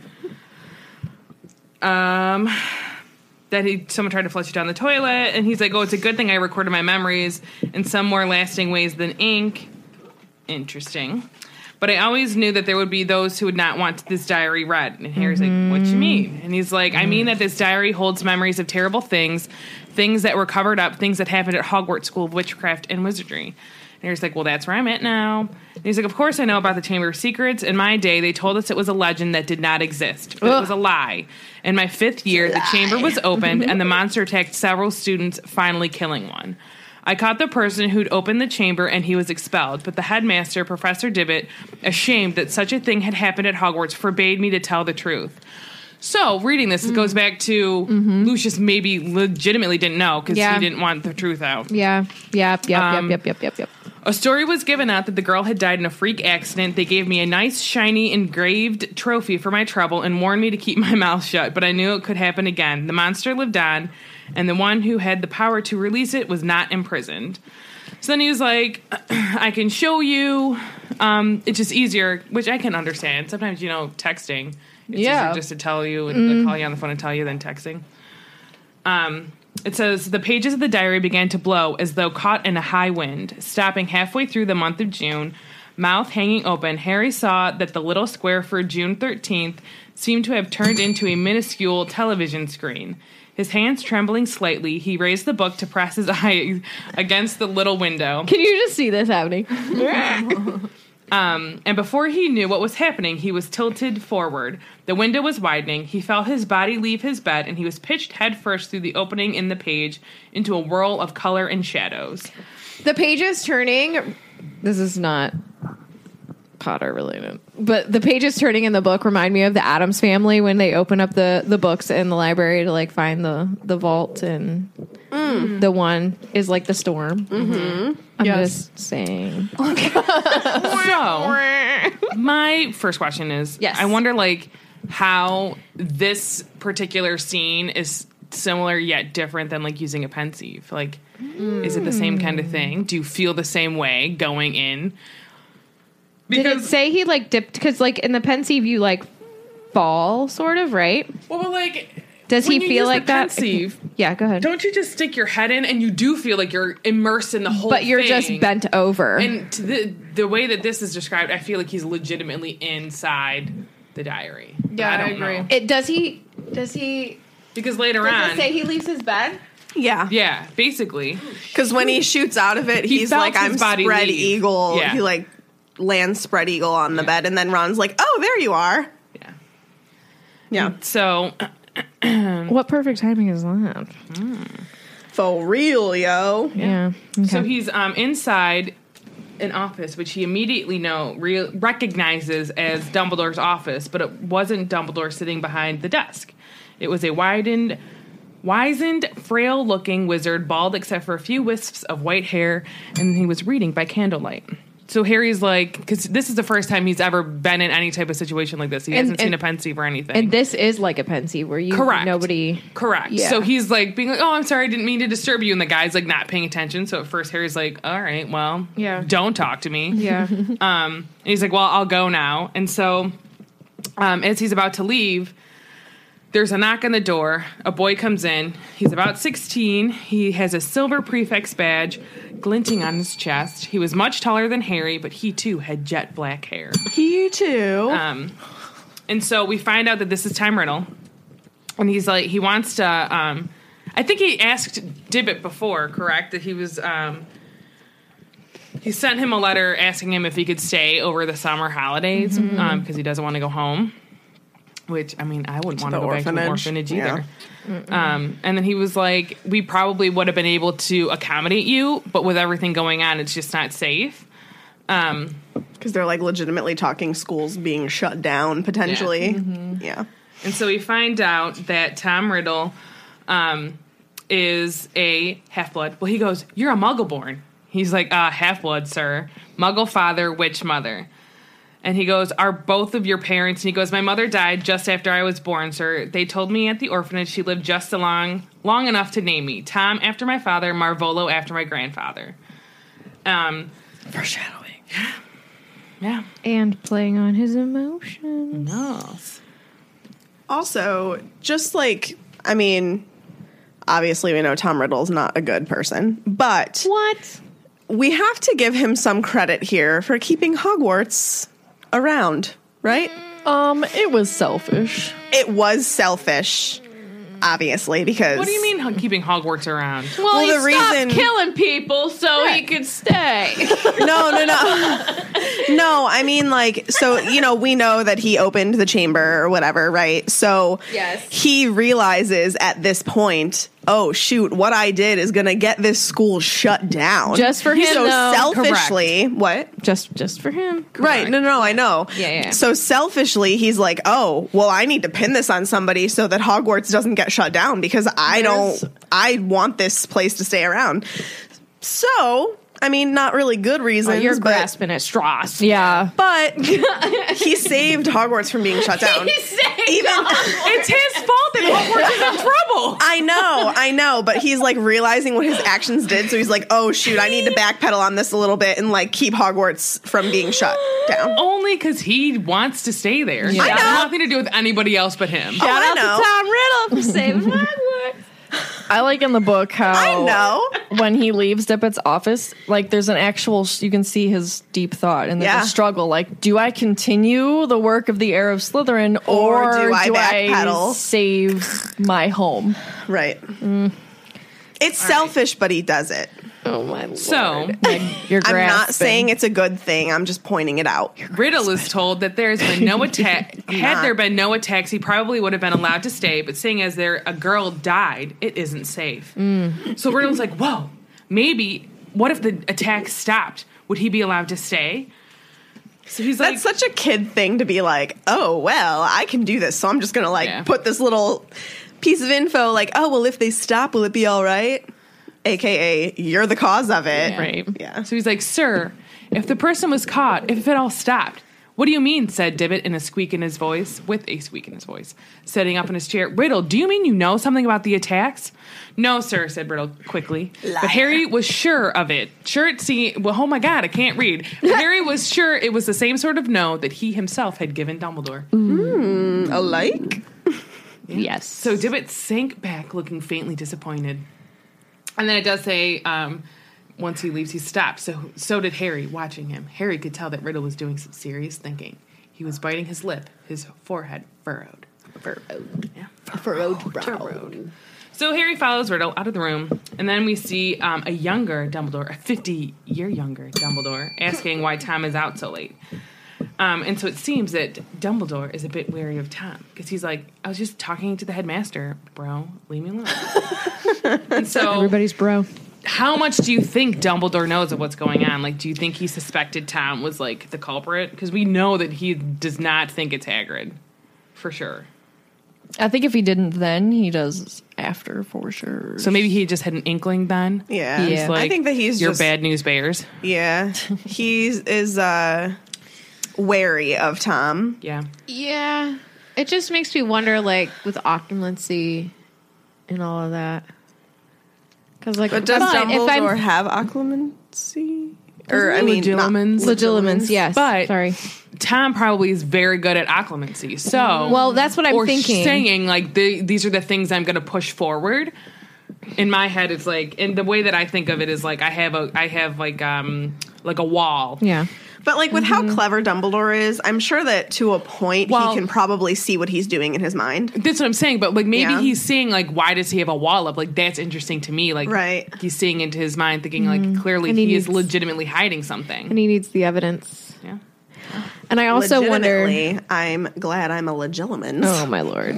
S3: um, that he someone tried to flush it down the toilet, and he's like, "Oh, it's a good thing I recorded my memories in some more lasting ways than ink." Interesting. But I always knew that there would be those who would not want this diary read. And Harry's like, what do you mean? And he's like, I mean that this diary holds memories of terrible things, things that were covered up, things that happened at Hogwarts School of Witchcraft and Wizardry. And Harry's like, well, that's where I'm at now. And he's like, of course I know about the Chamber of Secrets. In my day, they told us it was a legend that did not exist. But it was a lie. In my fifth year, the chamber was opened, and the monster attacked several students, finally killing one. I caught the person who'd opened the chamber, and he was expelled. But the headmaster, Professor Dibbit, ashamed that such a thing had happened at Hogwarts, forbade me to tell the truth. So, reading this, it goes back to mm-hmm. Lucius maybe legitimately didn't know because
S2: Yeah.
S3: he didn't want the truth out.
S2: Yeah. Yep. Yep.
S3: Um,
S2: yep. Yep. Yep. Yep. Yep.
S3: A story was given out that the girl had died in a freak accident. They gave me a nice, shiny, engraved trophy for my trouble and warned me to keep my mouth shut, but I knew it could happen again. The monster lived on, and the one who had the power to release it was not imprisoned. So then he was like, I can show you. Um, it's just easier, which I can understand. Sometimes, you know, texting. It's
S2: Yeah.
S3: easier just to tell you and mm. call you on the phone and tell you than texting. Um, it says, the pages of the diary began to blow as though caught in a high wind. Stopping halfway through the month of June, mouth hanging open, Harry saw that the little square for June thirteenth seemed to have turned into a minuscule television screen. His hands trembling slightly, he raised the book to press his eye against the little window.
S2: Can you just see this happening?
S3: Um, and before he knew what was happening, he was tilted forward. The window was widening. He felt his body leave his bed, and he was pitched headfirst through the opening in the page into a whirl of color and shadows.
S2: The pages turning. This is not Potter related, but the pages turning in the book remind me of the Addams Family when they open up the, the books in the library to like find the, the vault, and mm. the one is like the storm. Mm-hmm. I'm
S6: Yes.
S2: just saying.
S3: So, my first question is,
S2: Yes.
S3: I wonder, like, how this particular scene is similar yet different than, like, using a pensieve. Like, mm. is it the same kind of thing? Do you feel the same way going in?
S2: Did it say he like dipped? Because like in the pensieve, you like fall, sort of, right?
S3: Well, but, like,
S2: Does
S3: when
S2: he
S3: you
S2: feel
S3: use
S2: like
S3: the
S2: that?
S3: pensieve,
S2: Yeah, go ahead.
S3: don't you just stick your head in, and you do feel like you're immersed in the whole
S2: But you're
S3: thing.
S2: just bent over.
S3: And to the the way that this is described, I feel like he's legitimately inside the diary. But
S6: Yeah,
S3: I
S6: I
S3: don't
S6: agree.
S3: know.
S2: it does he? Does he?
S3: Because later
S2: Does
S3: on,
S2: it say he leaves his bed?
S5: Yeah.
S3: yeah, basically,
S5: Because when he shoots out of it,
S3: He
S5: he's
S3: felt
S5: like,
S3: his
S5: I'm
S3: body
S5: spread
S3: leave.
S5: eagle.
S3: Yeah.
S5: He like lands spread eagle on the bed, and then Ron's like, oh, there you are.
S3: yeah.
S5: Yeah.
S3: So
S2: What perfect timing is that?
S5: For real, yo.
S2: Yeah. Okay.
S3: So he's um, inside an office, which he immediately know re- recognizes as Dumbledore's office, but it wasn't Dumbledore sitting behind the desk. It was a widened, wizened, frail-looking wizard, bald except for a few wisps of white hair, and he was reading by candlelight. So Harry's like, because this is the first time he's ever been in any type of situation like this. He
S2: And-
S3: hasn't seen
S2: and-
S3: a pensieve or anything.
S2: and this is like a pensieve where you
S3: Correct.
S2: nobody.
S3: Correct.
S2: Yeah.
S3: So he's like being like, oh, I'm sorry, I didn't mean to disturb you. And the guy's like not paying attention. So at first Harry's like, all right, well,
S2: Yeah.
S3: don't talk to me.
S2: Yeah.
S3: Um, and he's like, well, I'll go now. And so um, as he's about to leave, there's a knock on the door. A boy comes in. He's about sixteen. He has a silver prefect's badge glinting on his chest. He was much taller than Harry, but he too had jet black hair.
S5: He too.
S3: Um, and so we find out that this is Tom Riddle. And he's like, he wants to, um, I think he asked Dibbit before, correct? That he was, um, he sent him a letter asking him if he could stay over the summer holidays because
S5: Mm-hmm.
S3: um, he doesn't want to go home. Which, I mean, I wouldn't want to
S5: the
S3: go back to an
S5: orphanage.
S3: orphanage either. Um, and then he was like, we probably would have been able to accommodate you, but with everything going on, it's just not safe. Um,
S5: Because they're like legitimately talking schools being shut down potentially. Yeah.
S3: And so we find out that Tom Riddle um, is a half-blood. Well, he goes, you're a Muggle-born. He's like, uh, half-blood, sir. Muggle father, witch mother. And he goes, are both of your parents? And he goes, my mother died just after I was born, sir. They told me at the orphanage she lived just along, long enough to name me. Tom after my father, Marvolo after my grandfather. Um,
S5: Foreshadowing.
S3: yeah.
S2: And playing on his emotions.
S3: No.
S5: Also, just like, I mean, obviously we know Tom Riddle's not a good person, but
S2: What?
S5: we have to give him some credit here for keeping Hogwarts around, right?
S6: Um, it was selfish.
S5: It was selfish, obviously, because
S3: What do you mean h- keeping Hogwarts around?
S2: Well,
S5: Well,
S2: he
S5: the
S2: stopped
S5: reason-
S2: killing people so he could stay.
S5: No, no, no. No, I mean, like, so, you know, we know that he opened the chamber or whatever, right? So
S2: Yes.
S5: he realizes at this point, oh, shoot, what I did is going to get this school shut down.
S2: Just for him,
S5: So
S2: though.
S5: selfishly, what?
S2: just, just for him.
S5: Right. No, no, I know.
S2: Yeah, yeah.
S5: So selfishly, he's like, oh, well, I need to pin this on somebody so that Hogwarts doesn't get shut down because I
S2: There's-
S5: don't, I want this place to stay around. So, I mean, not really good
S2: Oh,
S5: reasons,
S2: you're
S5: but,
S2: grasping at straws.
S6: Yeah.
S5: but he saved Hogwarts from being shut down. Even
S3: It's his fault that Hogwarts is in trouble.
S5: I know, I know, but he's like realizing what his actions did, so he's like, oh shoot, I need to backpedal on this a little bit and like keep Hogwarts from being shut down.
S3: Only because he wants to stay there.
S6: Yeah.
S3: It
S5: I know.
S3: has nothing to do with anybody else but him.
S5: Oh, I
S2: Shout out
S5: know.
S2: to Tom Riddle for saving Hogwarts.
S6: I like in the book how
S5: I know.
S6: when he leaves Dippet's office, like there's an actual, you can see his deep thought and there's
S5: Yeah.
S6: a struggle. Like, do I continue the work of the heir of Slytherin or,
S5: Or do I backpedal?
S6: save my home?
S5: Right. It's selfish, but he does it.
S2: Oh my lord.
S3: So,
S6: You're
S5: I'm not
S6: grasping.
S5: saying it's a good thing. I'm just pointing it out.
S3: Riddle is told that there's been no attack. Had
S5: not.
S3: there been no attacks, he probably would have been allowed to stay. But seeing as there a girl died, it isn't safe. So Riddle's like, "Whoa, maybe. What if the attack stopped? Would he be allowed to stay?" So he's like,
S5: That's such a kid thing to be like, oh, well, I can do this, so I'm just going to like
S3: Yeah.
S5: put this little piece of info like, oh, well, if they stop, will it be all right? A K A, you're the cause of it.
S3: Right.
S5: Yeah.
S3: So he's like, "Sir, if the person was caught, if it all stopped, what do you mean?" said Dibbit in a squeak in his voice, with a squeak in his voice, sitting up in his chair. "Riddle, do you mean you know something about the attacks?" "No, sir," said Riddle quickly. But Harry was sure of it. Sure it seemed, well, oh my God, I can't read. But Harry was sure it was the same sort of no that he himself had given Dumbledore.
S5: Alike?
S2: yes.
S3: So Dibbit sank back, looking faintly disappointed. And then it does say, um, once he leaves, he stops. So so did Harry, watching him. Harry could tell that Riddle was doing some serious thinking. He was biting his lip, his forehead furrowed. Furrowed. Yeah.
S2: Furrowed brow.
S3: Furrowed. So Harry follows Riddle out of the room, and then we see um, a younger Dumbledore, a fifty-year younger Dumbledore, asking why Tom is out so late. Um, and so it seems that Dumbledore is a bit wary of Tom, because he's like, "I was just talking to the headmaster, bro. Leave me alone." And so,
S2: Everybody's bro.
S3: how much do you think Dumbledore knows of what's going on? Like, do you think he suspected Tom was, like, the culprit? Because we know that he does not think it's Hagrid, for sure.
S6: I think if he didn't then, he does after for sure.
S3: So maybe he just had an inkling then?
S5: Yeah.
S6: Yeah.
S3: He's like,
S5: I think that he's
S3: your
S5: just,
S3: bad news bears.
S5: Yeah. He is uh, wary of Tom.
S3: Yeah.
S2: Yeah. It just makes me wonder, like, with occlumency and all of that. Because, like,
S5: But does
S2: if I'm-
S5: Dumbledore have occlumency? Or, I mean, not-
S3: Legilimens.
S2: Legilimens, yes.
S3: But-
S2: Sorry.
S3: Tom probably is very good at occlumency. So,
S2: Well, that's what I'm
S3: or
S2: thinking.
S3: saying, like, the, these are the things I'm going to push forward. In my head, it's like, and the way that I think of it is like, I have a, I have like, um, like a wall.
S2: Yeah.
S5: But like with
S2: Mm-hmm.
S5: how clever Dumbledore is, I'm sure that to a point
S3: Well-
S5: he can probably see what he's doing in his mind.
S3: That's what I'm saying. But like, maybe
S5: Yeah.
S3: he's seeing like, why does he have a wall up? Like, that's interesting to me. Like,
S5: Right.
S3: he's seeing into his mind, thinking like, clearly
S2: And
S3: he,
S2: he
S3: is
S2: needs-
S3: legitimately hiding something.
S2: And he needs the evidence.
S3: Yeah.
S2: And I also wonder.
S5: Legitimately, I'm glad I'm a legilimens.
S2: Oh my lord!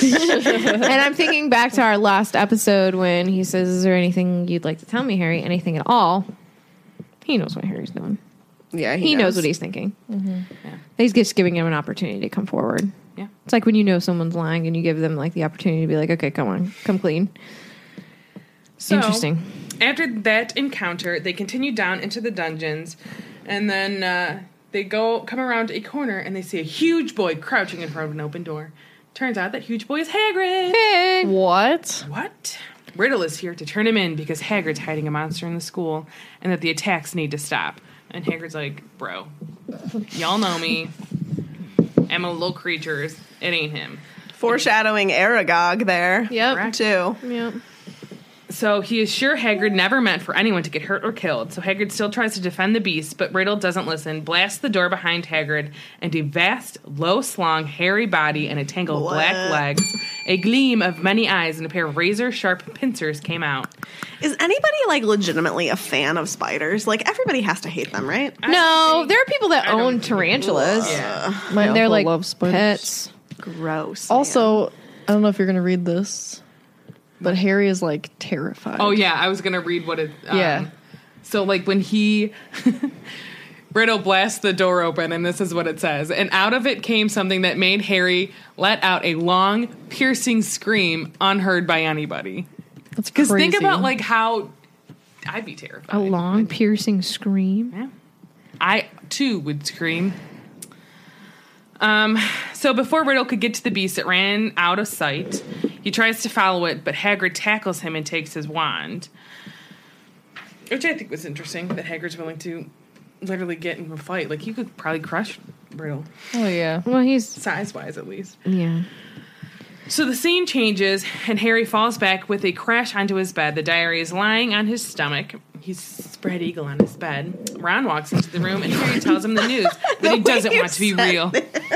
S2: And I'm thinking back to our last episode when he says, "Is there anything you'd like to tell me, Harry? Anything at all?" He knows what Harry's doing.
S5: Yeah,
S2: He, knows. what he's thinking. He's just giving him an opportunity to come forward.
S3: Yeah.
S2: It's like when you know someone's lying and you give them like the opportunity to be like, "Okay, come on, come clean."
S3: So,
S2: Interesting.
S3: After that encounter, they continue down into the dungeons, and then uh, they go come around a corner and they see a huge boy crouching in front of an open door. Turns out that huge boy is Hagrid.
S2: Hey.
S6: What?
S3: What? Riddle is here to turn him in because Hagrid's hiding a monster in the school, and that the attacks need to stop. And Hagrid's like, "Bro, y'all know me. I'm a little creatures. It ain't him."
S5: Foreshadowing Aragog there.
S2: Yep.
S3: Correct.
S5: Too.
S2: Yep.
S3: So he is sure Hagrid never meant for anyone to get hurt or killed. So Hagrid still tries to defend the beast, but Riddle doesn't listen, blasts the door behind Hagrid, and a vast, low-slung, hairy body and a tangle of
S5: What?
S3: black legs, a gleam of many eyes, and a pair of razor-sharp pincers came out.
S5: Is anybody like legitimately a fan of spiders? Like everybody has to hate them, right?
S2: No, there are people that
S3: I don't
S2: own
S3: think-
S2: tarantulas.
S3: Yeah.
S6: My
S2: And they're
S6: uncle
S2: like
S6: loves spiders.
S2: pets.
S5: Gross. man.
S6: Also, I don't know if you're going to read this, but Harry is like terrified.
S3: Oh, yeah, I was going to read what it... Um,
S6: Yeah.
S3: So, like, when he... Riddle blasts the door open, and this is what it says. And out of it came something that made Harry let out a long, piercing scream unheard by anybody.
S6: That's
S3: Because
S6: crazy.
S3: think about, like, how... I'd be terrified.
S2: A long, piercing scream.
S3: Yeah. I, too, would scream. Um, so before Riddle could get to the beast, it ran out of sight. He tries to follow it, but Hagrid tackles him and takes his wand. Which I think was interesting, that Hagrid's willing to literally get in a fight. Like, he could probably crush Riddle.
S6: Oh, yeah.
S2: Well, he's
S3: Size-wise, at least.
S2: yeah.
S3: So the scene changes, and Harry falls back with a crash onto his bed. The diary is lying on his stomach. He's spread eagle on his bed. Ron walks into the room, and Harry tells him the news, but he doesn't want to be real.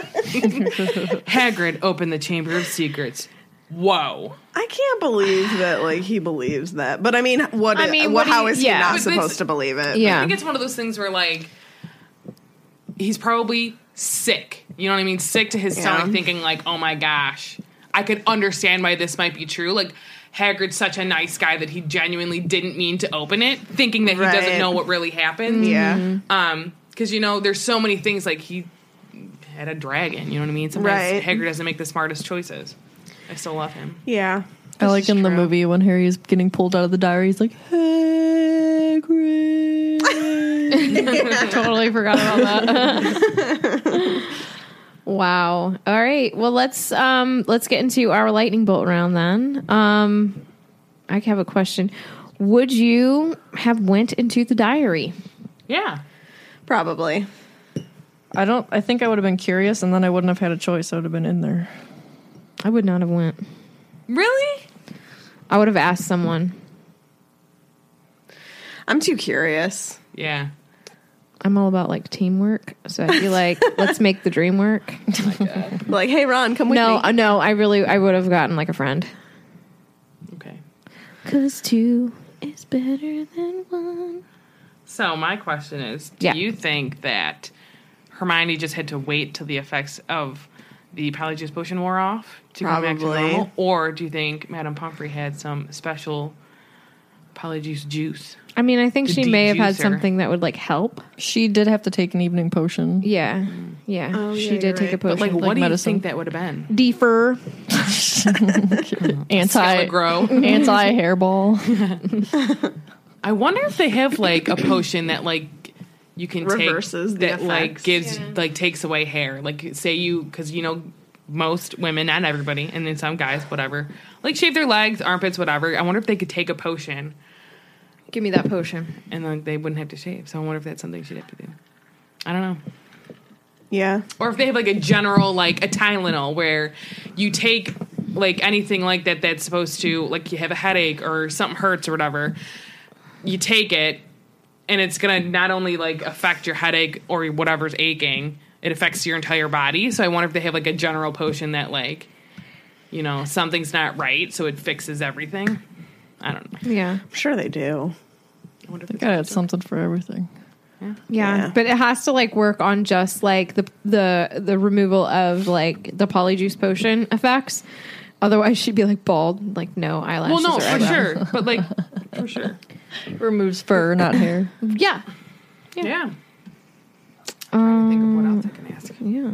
S3: Hagrid opened the Chamber of Secrets. Whoa.
S5: I can't believe that like he believes that. But I mean, what?
S2: I mean,
S5: what
S2: what do
S5: how
S2: you-
S5: is he
S2: yeah.
S5: not
S3: But
S5: supposed
S3: this-
S5: to believe it?
S2: Yeah.
S3: I think it's one of those things where, like, he's probably sick. You know what I mean? Sick to his
S5: Yeah.
S3: stomach, thinking, like, oh my gosh, I could understand why this might be true. Like, Hagrid's such a nice guy that he genuinely didn't mean to open it, thinking that he
S5: Right.
S3: doesn't know what really happened.
S5: Yeah.
S3: Um, because, you know, there's so many things, like, he had a dragon, you know what I mean? Sometimes
S5: Right.
S3: Hagrid doesn't make the smartest choices. I still love him.
S5: Yeah.
S6: I like
S3: is
S6: in the
S3: true.
S6: movie when Harry is getting pulled out of the diary, he's like, Hagrid.
S2: Totally forgot about that. Wow. All right. Well, let's um let's get into our lightning bolt round then. Um I have a question. Would you have went into the diary?
S3: Yeah.
S5: Probably.
S6: I don't, I think I would have been curious and then I wouldn't have had a choice. I would have been in there.
S2: I would not have went.
S3: Really?
S2: I would have asked someone.
S5: I'm too curious.
S3: Yeah.
S2: I'm all about like teamwork, so I'd be like, let's make the dream work.
S5: Like, hey, Ron, come with
S2: No,
S5: me.
S2: uh, no, I really, I would have gotten like a friend.
S3: Okay.
S2: Cause two is better than one.
S3: So my question is, do
S2: Yeah.
S3: you think that Hermione just had to wait till the effects of the Polyjuice potion wore off to go back to
S5: Probably.
S3: normal? Or do you think Madame Pomfrey had some special Polyjuice juice?
S2: I mean, I think
S3: The
S2: she may have had
S3: de-juicer.
S2: something that would like help.
S6: She did have to take an evening potion.
S2: Yeah, yeah,
S5: Oh,
S2: she
S5: yeah,
S2: did
S5: you're
S2: take a
S5: right.
S2: potion.
S3: But like, what
S6: like
S3: do
S6: medicine.
S3: you think that would have been?
S2: Defer.
S6: Anti,
S3: grow.
S6: anti hairball.
S3: I wonder if they have like a potion that like you can
S5: Reverses
S3: take
S5: the
S3: that like
S5: effects.
S3: gives like takes away hair. Like say you because you know most women, not everybody, and then some guys, whatever, like shave their legs, armpits, whatever. I wonder if they could take a potion
S2: Give me that potion.
S3: and then they wouldn't have to shave. So I wonder if that's something she'd have to do. I don't know.
S5: Yeah.
S3: Or if they have like a general like a Tylenol where you take like anything like that that's supposed to like you have a headache or something hurts or whatever, you take it and it's gonna not only like affect your headache or whatever's aching, it affects your entire body. So I wonder if they have like a general potion that like, you know, something's not right, so it fixes everything. I don't know.
S2: Yeah.
S5: I'm sure they do.
S3: I wonder if
S6: I
S3: it's
S6: gotta have something for everything.
S2: yeah,
S5: Yeah.
S2: But it has to like work on just like the the the removal of like the polyjuice potion effects. Otherwise, she'd be like bald, like no
S3: well,
S2: eyelashes.
S3: no,
S2: or
S3: for
S2: eyebrows.
S3: sure, but like for sure,
S6: Removes fur, not hair.
S2: Yeah,
S3: yeah. Trying to think of what else I can ask.
S2: yeah.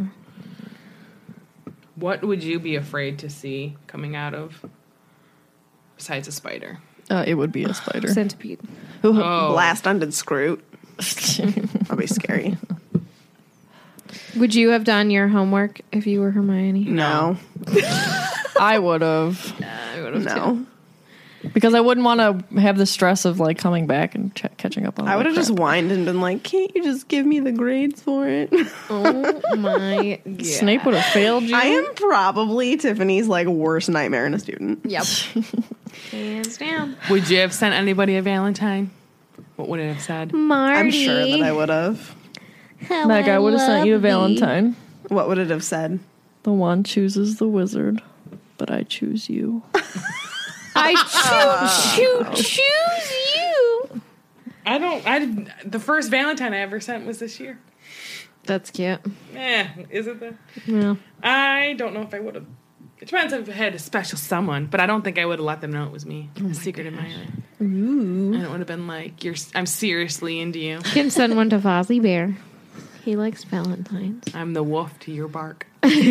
S3: What would you be afraid to see coming out of besides a spider?
S6: Uh, it would be a spider.
S2: Centipede.
S3: Oh.
S5: Blast undid Scroot. That'd be scary.
S2: Would you have done your homework if you were Hermione?
S5: No.
S6: I would have.
S2: I would have
S5: No.
S6: Because I wouldn't want to have the stress of like coming back and ch- catching up on.
S5: I
S6: all
S5: would have
S6: that
S5: just
S6: crap.
S5: whined and been like, "Can't you just give me the grades for it?"
S2: Oh my god.
S6: Snape would have failed you.
S5: I am probably Tiffany's like worst nightmare in a student.
S2: Yep. Hands down.
S3: Would you have sent anybody a Valentine? What would it have said?
S2: Marty.
S5: I'm sure that I would have.
S6: Meg, I would have sent you a Valentine.
S5: What would it have said?
S6: The wand chooses the wizard, but I choose you.
S2: I choose, choose, choose you.
S3: I don't. I didn't- the first Valentine I ever sent was this year.
S2: That's cute.
S3: Eh, is it though?
S2: Yeah.
S3: I don't know if I would have. It depends if I had a special someone, but I don't think I would have let them know it was me. A secret admirer. Ooh. And it would have been like, "You're. I'm seriously into you.
S2: You can send one to Fozzie Bear. He likes Valentines.
S3: I'm the wolf to your bark."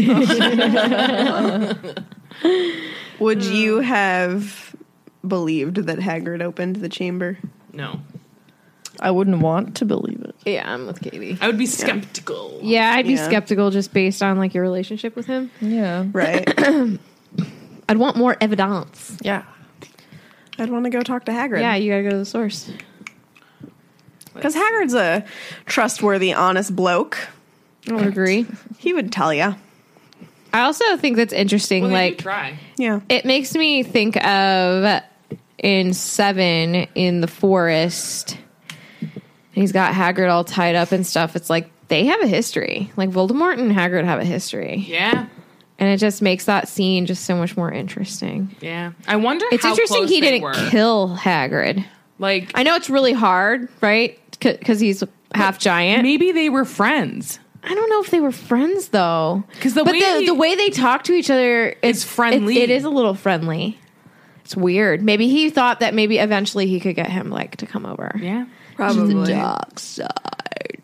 S5: Would you have believed that Hagrid opened the chamber?
S3: No,
S6: I wouldn't want to believe it.
S2: Yeah, I'm with Katie.
S3: I would be skeptical.
S2: Yeah, I'd be
S5: Yeah.
S2: skeptical just based on like your relationship with him.
S6: Yeah.
S5: Right.
S2: I'd want more evidence.
S6: Yeah.
S5: I'd want to go talk to Hagrid.
S2: Yeah, you gotta go to the source.
S5: Because Hagrid's a trustworthy, honest bloke.
S2: I would agree.
S5: He would tell you.
S2: I also think that's interesting.
S3: Well, they
S2: like,
S3: do try.
S5: Yeah.
S2: it makes me think of in Seven in the forest. He's got Hagrid all tied up and stuff. It's like they have a history. Like Voldemort and Hagrid have a history,
S3: Yeah,
S2: and it just makes that scene just so much more interesting.
S3: yeah. I wonder.
S2: It's
S3: how
S2: interesting
S3: close
S2: he
S3: they
S2: didn't
S3: were.
S2: kill Hagrid.
S3: Like
S2: I know it's really hard, right? Because he's half giant.
S3: maybe they were friends.
S2: I don't know if they were friends though,
S3: 'Cause the
S2: but
S3: way
S2: the,
S3: he-
S2: the way they talk to each other
S3: It's friendly.
S2: It, it is a little friendly. It's weird. Maybe he thought that maybe eventually he could get him like to come over.
S3: Yeah,
S5: Probably.
S2: Dark side.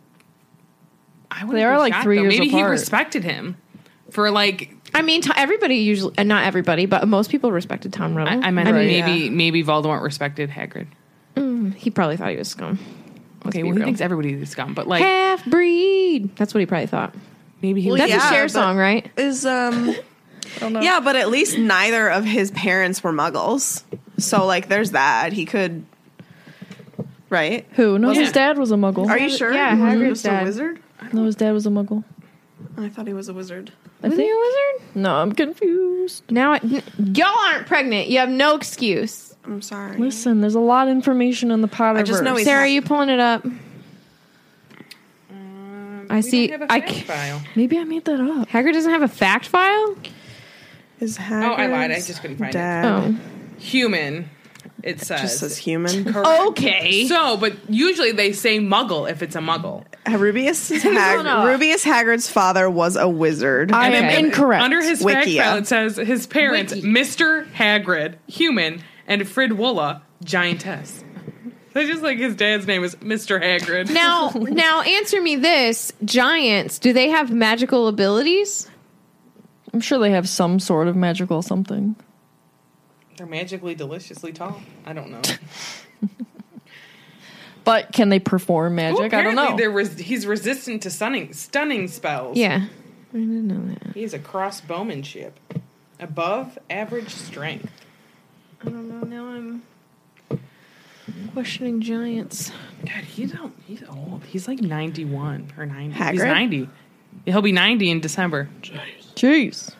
S3: I would.
S6: They are, like, three years
S3: Maybe he
S6: apart.
S3: respected him for like.
S2: I mean, t- everybody usually, uh, not everybody, but most people respected Tom
S3: I,
S2: Riddle.
S3: I meant
S5: Right,
S3: maybe
S5: yeah.
S3: maybe Voldemort respected Hagrid.
S2: He probably thought he was scum.
S3: Okay,
S2: be
S3: well, he
S2: real.
S3: thinks everybody is scum, but like
S2: Half breed. That's what he probably thought.
S3: maybe he
S5: Well,
S3: was.
S2: That's
S5: yeah,
S2: a Cher
S5: but-
S2: song, right?
S5: Is um yeah, but at least neither of his parents were muggles. So like there's that. He could right?
S6: Who? No,
S3: Yeah.
S6: his dad was a muggle.
S5: Are you sure?
S2: Yeah,
S5: He wasn't
S2: Hagrid's
S5: just
S2: dad.
S5: a wizard?
S6: No, his dad was a muggle.
S5: I thought he was a wizard.
S6: I
S2: Was he
S6: think.
S2: a wizard?
S6: No, I'm confused.
S2: Now, I, n- y'all aren't pregnant. You have no excuse.
S5: I'm sorry.
S6: Listen, there's a lot of information in the Potterverse.
S5: I just know he's-
S2: Sarah, you pulling it up? I
S3: We
S2: see.
S3: don't have a
S2: I
S3: fact
S2: c-
S3: file.
S6: Maybe I made that up.
S2: Hagrid doesn't have a fact file.
S5: Is
S3: Oh, I lied. I
S5: Hagrid's
S3: just couldn't find
S5: dad
S2: Oh,
S3: it. Human. It says.
S5: just says human.
S2: okay.
S3: So, but usually they say Muggle if it's a Muggle.
S5: Rubius Hag-
S2: no.
S5: Rubius Hagrid's father was a wizard.
S6: I
S3: And
S6: am
S3: then
S6: incorrect.
S3: Under his fact
S5: Wikia.
S3: file, it says his parents,
S2: Wiki.
S3: Mister Hagrid, human, and Fridwola, giantess. That's just like his dad's name is Mister Hagrid.
S2: Now, now, answer me this: giants, do they have magical abilities?
S6: I'm sure they have some sort of magical something.
S3: They're magically deliciously tall. I don't know.
S6: But can they perform magic?
S3: Well,
S6: I don't
S3: apparently
S6: know.
S3: they're res- he's resistant to stunning stunning spells.
S2: Yeah, I didn't know that.
S3: He has a crossbowmanship. Above average strength.
S2: I don't know. Now I'm questioning giants.
S3: God, he's old. He's old. He's like ninety-one or ninety. He's
S5: Hagrid?
S3: ninety. He'll be ninety in December.
S6: Jeez.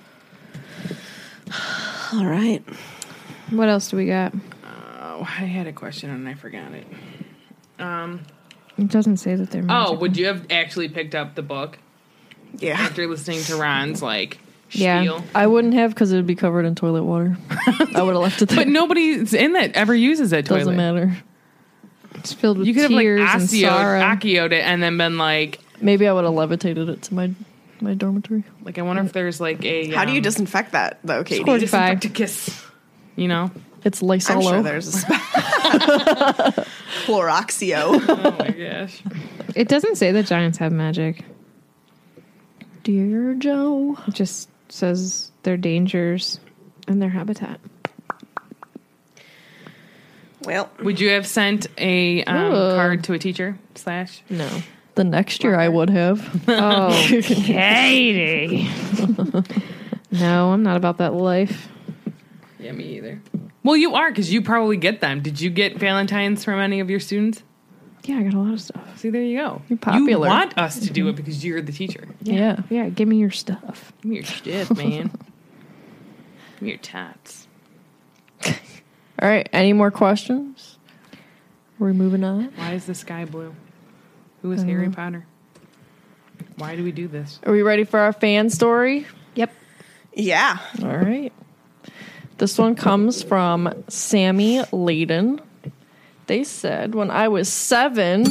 S5: All right.
S2: What else do we got?
S3: Oh, I had a question and I forgot it. Um.
S2: It doesn't say that they're.
S3: Oh,
S2: Magical.
S3: would you have actually picked up the book
S5: Yeah.
S3: after listening to Ron's like
S2: Yeah.
S3: spiel?
S6: I wouldn't have because it would be covered in toilet water. I would have left it there.
S3: But nobody in that ever uses that toilet.
S6: Doesn't matter.
S2: It's filled with
S3: You could have like
S2: tears and
S3: Accio,
S2: sorrow.
S3: Accio'd it and then been like,
S6: Maybe I would have levitated it to my my dormitory.
S3: like I wonder if there's like a.
S5: How do you
S3: um,
S5: disinfect that though, Katie?
S2: Scored five.
S3: disinfecticus? You know.
S6: It's
S5: I'm
S6: Lysolo.
S5: sure there's a spe- Cloroxio.
S3: Oh my gosh.
S2: It doesn't say that giants have magic.
S6: Dear Joe.
S2: It just says their dangers and their habitat.
S5: Well,
S3: Would you have sent a um,
S2: Ooh.
S3: card to a teacher slash?
S2: No.
S6: The next year I would have.
S2: Oh, Katie. No, I'm not about that life.
S3: Yeah, me either. Well, Well, you are, because you probably get them. Did you get Valentines from any of your students?
S2: Yeah, I got a lot of stuff.
S3: See, there you go.
S6: You're popular.
S3: You want us to do it because you're the teacher.
S6: Yeah.
S2: Yeah, give me your stuff.
S3: Give me your shit, man. Give me your tats.
S6: All right. Any more questions? Are we moving on?
S3: Why is the sky blue? Who is Harry Potter? Why do we do this?
S6: Are we ready for our fan story?
S2: Yep.
S5: Yeah.
S6: All right. This one comes from Sammy Layden. They said, when I was seven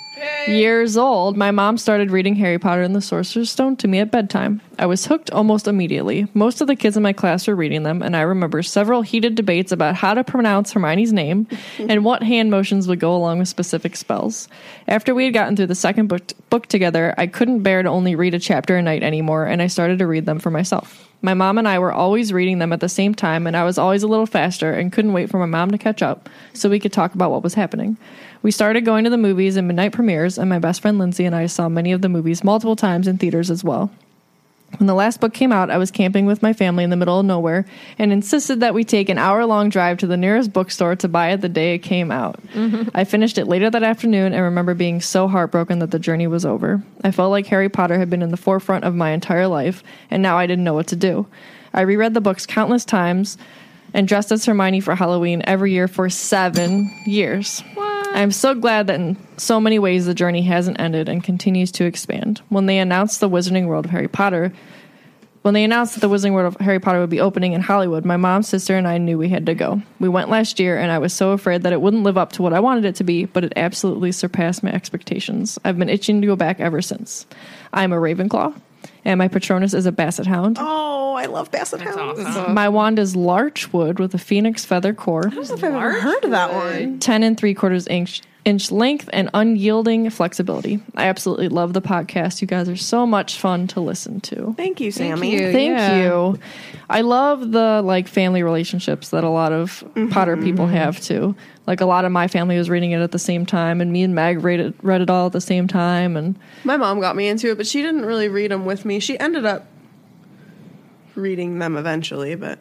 S6: years old, my mom started reading Harry Potter and the Sorcerer's Stone to me at bedtime. I was hooked almost immediately. Most of the kids in my class were reading them, and I remember several heated debates about how to pronounce Hermione's name and what hand motions would go along with specific spells. After we had gotten through the second book, book together, I couldn't bear to only read a chapter a night anymore, and I started to read them for myself. My mom and I were always reading them at the same time, and I was always a little faster and couldn't wait for my mom to catch up so we could talk about what was happening. We started going to the movies and midnight premieres, and my best friend Lindsay and I saw many of the movies multiple times in theaters as well. When the last book came out, I was camping with my family in the middle of nowhere and insisted that we take an hour-long drive to the nearest bookstore to buy it the day it came out. Mm-hmm. I finished it later that afternoon and remember being so heartbroken that the journey was over. I felt like Harry Potter had been in the forefront of my entire life, and now I didn't know what to do. I reread the books countless times and dressed as Hermione for Halloween every year for seven years. What? I'm so glad that in so many ways the journey hasn't ended and continues to expand. When they announced the Wizarding World of Harry Potter, when they announced that the Wizarding World of Harry Potter would be opening in Hollywood, my mom, sister, and I knew we had to go. We went last year, and I was so afraid that it wouldn't live up to what I wanted it to be, but it absolutely surpassed my expectations. I've been itching to go back ever since. I'm a Ravenclaw, and my Patronus is a Basset Hound.
S5: Oh, I love Basset Hounds.
S3: Awesome.
S6: My wand is Larchwood with a phoenix feather core.
S5: I don't know if I've ever heard of that one.
S6: ten and three quarters inch inch length and unyielding flexibility. I absolutely love the podcast. You guys are so much fun to listen to.
S5: Thank you, Sammy.
S2: you.
S6: Thank
S2: Yeah.
S6: you. I love the like family relationships that a lot of
S5: Mm-hmm.
S6: Potter people have too. Like a lot of my family was reading it at the same time, and me and Meg read it, read it all at the same time. And
S5: My mom got me into it, but she didn't really read them with me. She ended up reading them eventually, but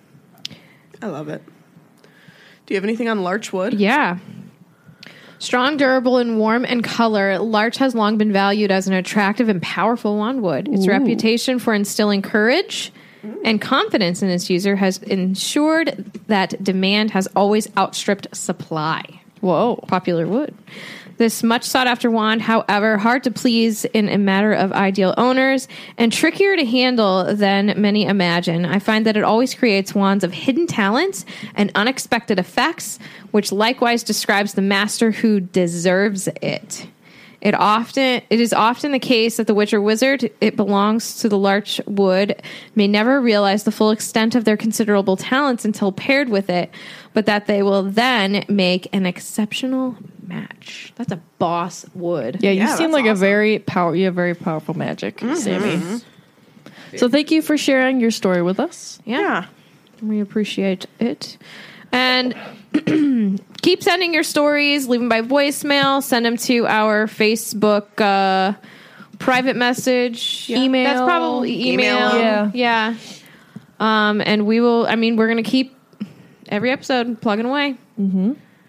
S5: I love it. Do you have anything on Larchwood?
S2: Yeah. Strong, durable, and warm in color, Larch has long been valued as an attractive and powerful wandwood. Its reputation for instilling courage and confidence in its user has ensured that demand has always outstripped supply.
S6: whoa,
S2: Popular wood. This much sought after wand, however, hard to please in a matter of ideal owners and trickier to handle than many imagine. I find that it always creates wands of hidden talents and unexpected effects, which likewise describes the master who deserves it. It often it is often the case that the witch or wizard it belongs to the larch wood may never realize the full extent of their considerable talents until paired with it, but that they will then make an exceptional match. That's a boss wood.
S6: yeah, you
S5: Yeah,
S6: seem
S5: that's
S6: like a
S5: awesome.
S6: very power. You have very powerful magic, Sammy. So thank you for sharing your story with us.
S2: Yeah.
S5: Yeah.
S2: We appreciate it. And keep sending your stories, leave them by voicemail, send them to our Facebook uh, private message, email. That's probably email.
S5: Email
S6: 'em.
S2: Yeah. Um, and we will, I mean, we're going to keep every episode plugging away. Mm-hmm.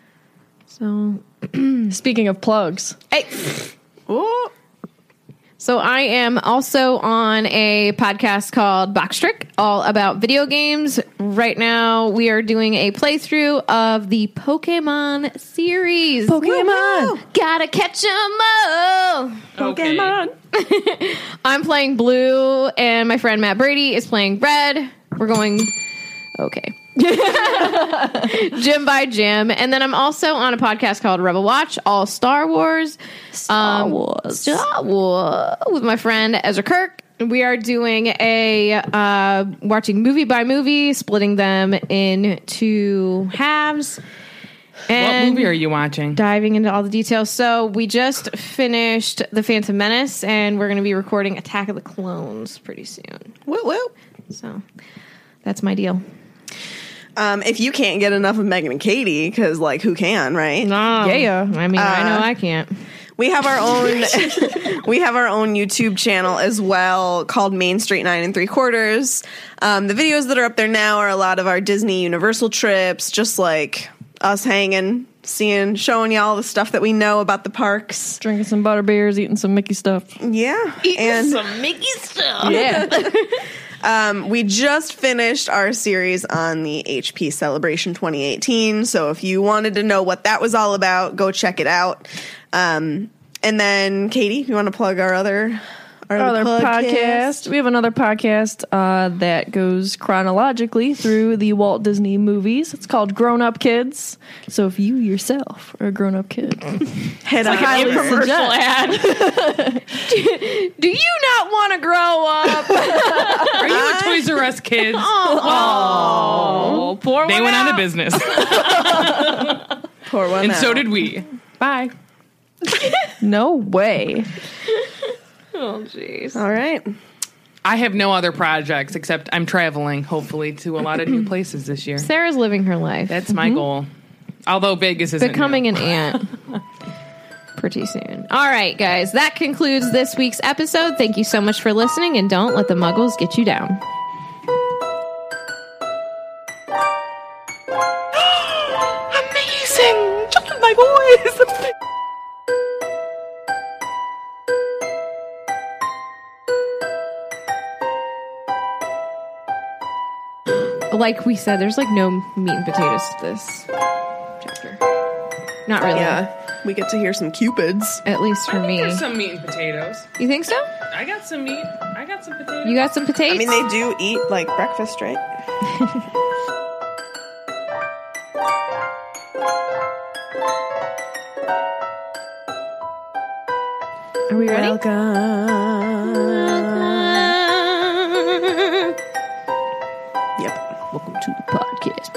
S2: So,
S6: Speaking of plugs,
S2: hey.
S5: Ooh.
S2: So I am also on a podcast called Box Trick, all about video games. Right now, we are doing a playthrough of the Pokemon series.
S6: Pokemon.
S2: Gotta catch 'em all.
S3: Okay.
S2: I'm playing blue, and my friend Matt Brady is playing red. We're going... Okay. Gym by gym. And then I'm also on a podcast called Rebel Watch, all Star Wars.
S6: Star
S2: Um,
S6: Wars.
S2: Star Wars. With my friend Ezra Kirk. We are doing a, uh, watching movie by movie, splitting them into halves.
S3: What
S2: And
S3: movie are you watching?
S2: diving into all the details. So we just finished The Phantom Menace, and we're going to be recording Attack of the Clones pretty soon.
S5: Woo woo.
S2: So that's my deal.
S5: Um, if you can't get enough of Megan and Katie, because like who can, right?
S2: No,
S6: Yeah.
S2: I mean, I know I can't.
S5: We have our own we have our own YouTube channel as well called Main Street Nine and Three Quarters. Um, the videos that are up there now are a lot of our Disney Universal trips, just like us hanging, seeing, showing you all the stuff that we know about the parks.
S6: Drinking some butter beers, eating some Mickey stuff.
S5: Yeah.
S2: Eating
S5: and
S2: some Mickey stuff.
S6: Yeah.
S5: Um, we just finished our series on the H P Celebration twenty eighteen. So if you wanted to know what that was all about, go check it out. Um, and then, Katie, you want to plug our other our
S6: Our other
S5: podcast?
S6: podcast. We have another podcast uh, that goes chronologically through the Walt Disney movies. It's called Grown Up Kids. So if you yourself are a grown up kid,
S5: Head
S6: I highly suggest.
S2: Do you not want to grow up?
S3: Are you a Toys R Us kids?
S2: Oh, poor
S3: They
S2: one
S3: went out of
S2: out.
S3: business.
S5: Pour one
S3: And
S5: out.
S3: so did we.
S6: Bye. No way.
S2: Oh, jeez.
S5: All right.
S3: I have no other projects except I'm traveling, hopefully, to a lot of new places this year.
S2: Sarah's living her life.
S3: That's my goal. Although Vegas isn't
S2: Becoming
S3: new.
S2: an aunt pretty soon. All right, guys. That concludes this week's episode. Thank you so much for listening, and don't let the muggles get you down.
S3: Amazing! Just my voice!
S2: Like we said, there's like no meat and potatoes to this chapter. Not really.
S5: Yeah. We get to hear some cupids.
S2: At least for me.
S3: There's some meat and potatoes.
S2: You think so?
S3: I got some meat. I got some potatoes.
S2: You got some potatoes?
S5: I mean, they do eat like breakfast, right?
S2: Are we ready?
S5: Welcome. Yep.
S6: Welcome to the podcast.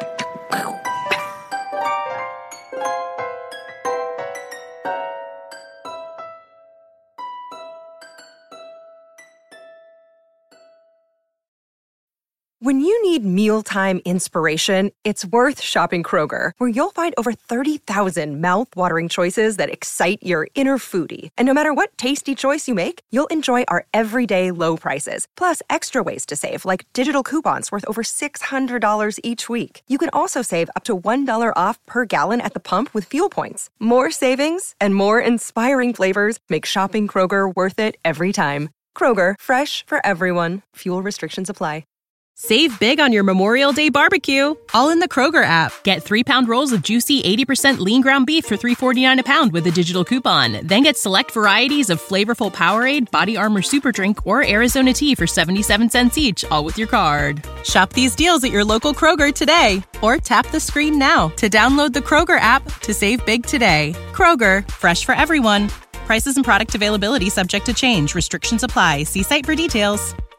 S1: When you need mealtime inspiration, it's worth shopping Kroger, where you'll find over thirty thousand mouth-watering choices that excite your inner foodie. And no matter what tasty choice you make, you'll enjoy our everyday low prices, plus extra ways to save, like digital coupons worth over six hundred dollars each week. You can also save up to one dollar off per gallon at the pump with fuel points. More savings and more inspiring flavors make shopping Kroger worth it every time. Kroger, fresh for everyone. Fuel restrictions apply.
S7: Save big on your Memorial Day barbecue, all in the Kroger app. Get three-pound rolls of juicy eighty percent lean ground beef for three forty-nine a pound with a digital coupon. Then get select varieties of flavorful Powerade, Body Armor Super Drink, or Arizona tea for seventy-seven cents each, all with your card. Shop these deals at your local Kroger today, or tap the screen now to download the Kroger app to save big today. Kroger, fresh for everyone. Prices and product availability subject to change. Restrictions apply. See site for details.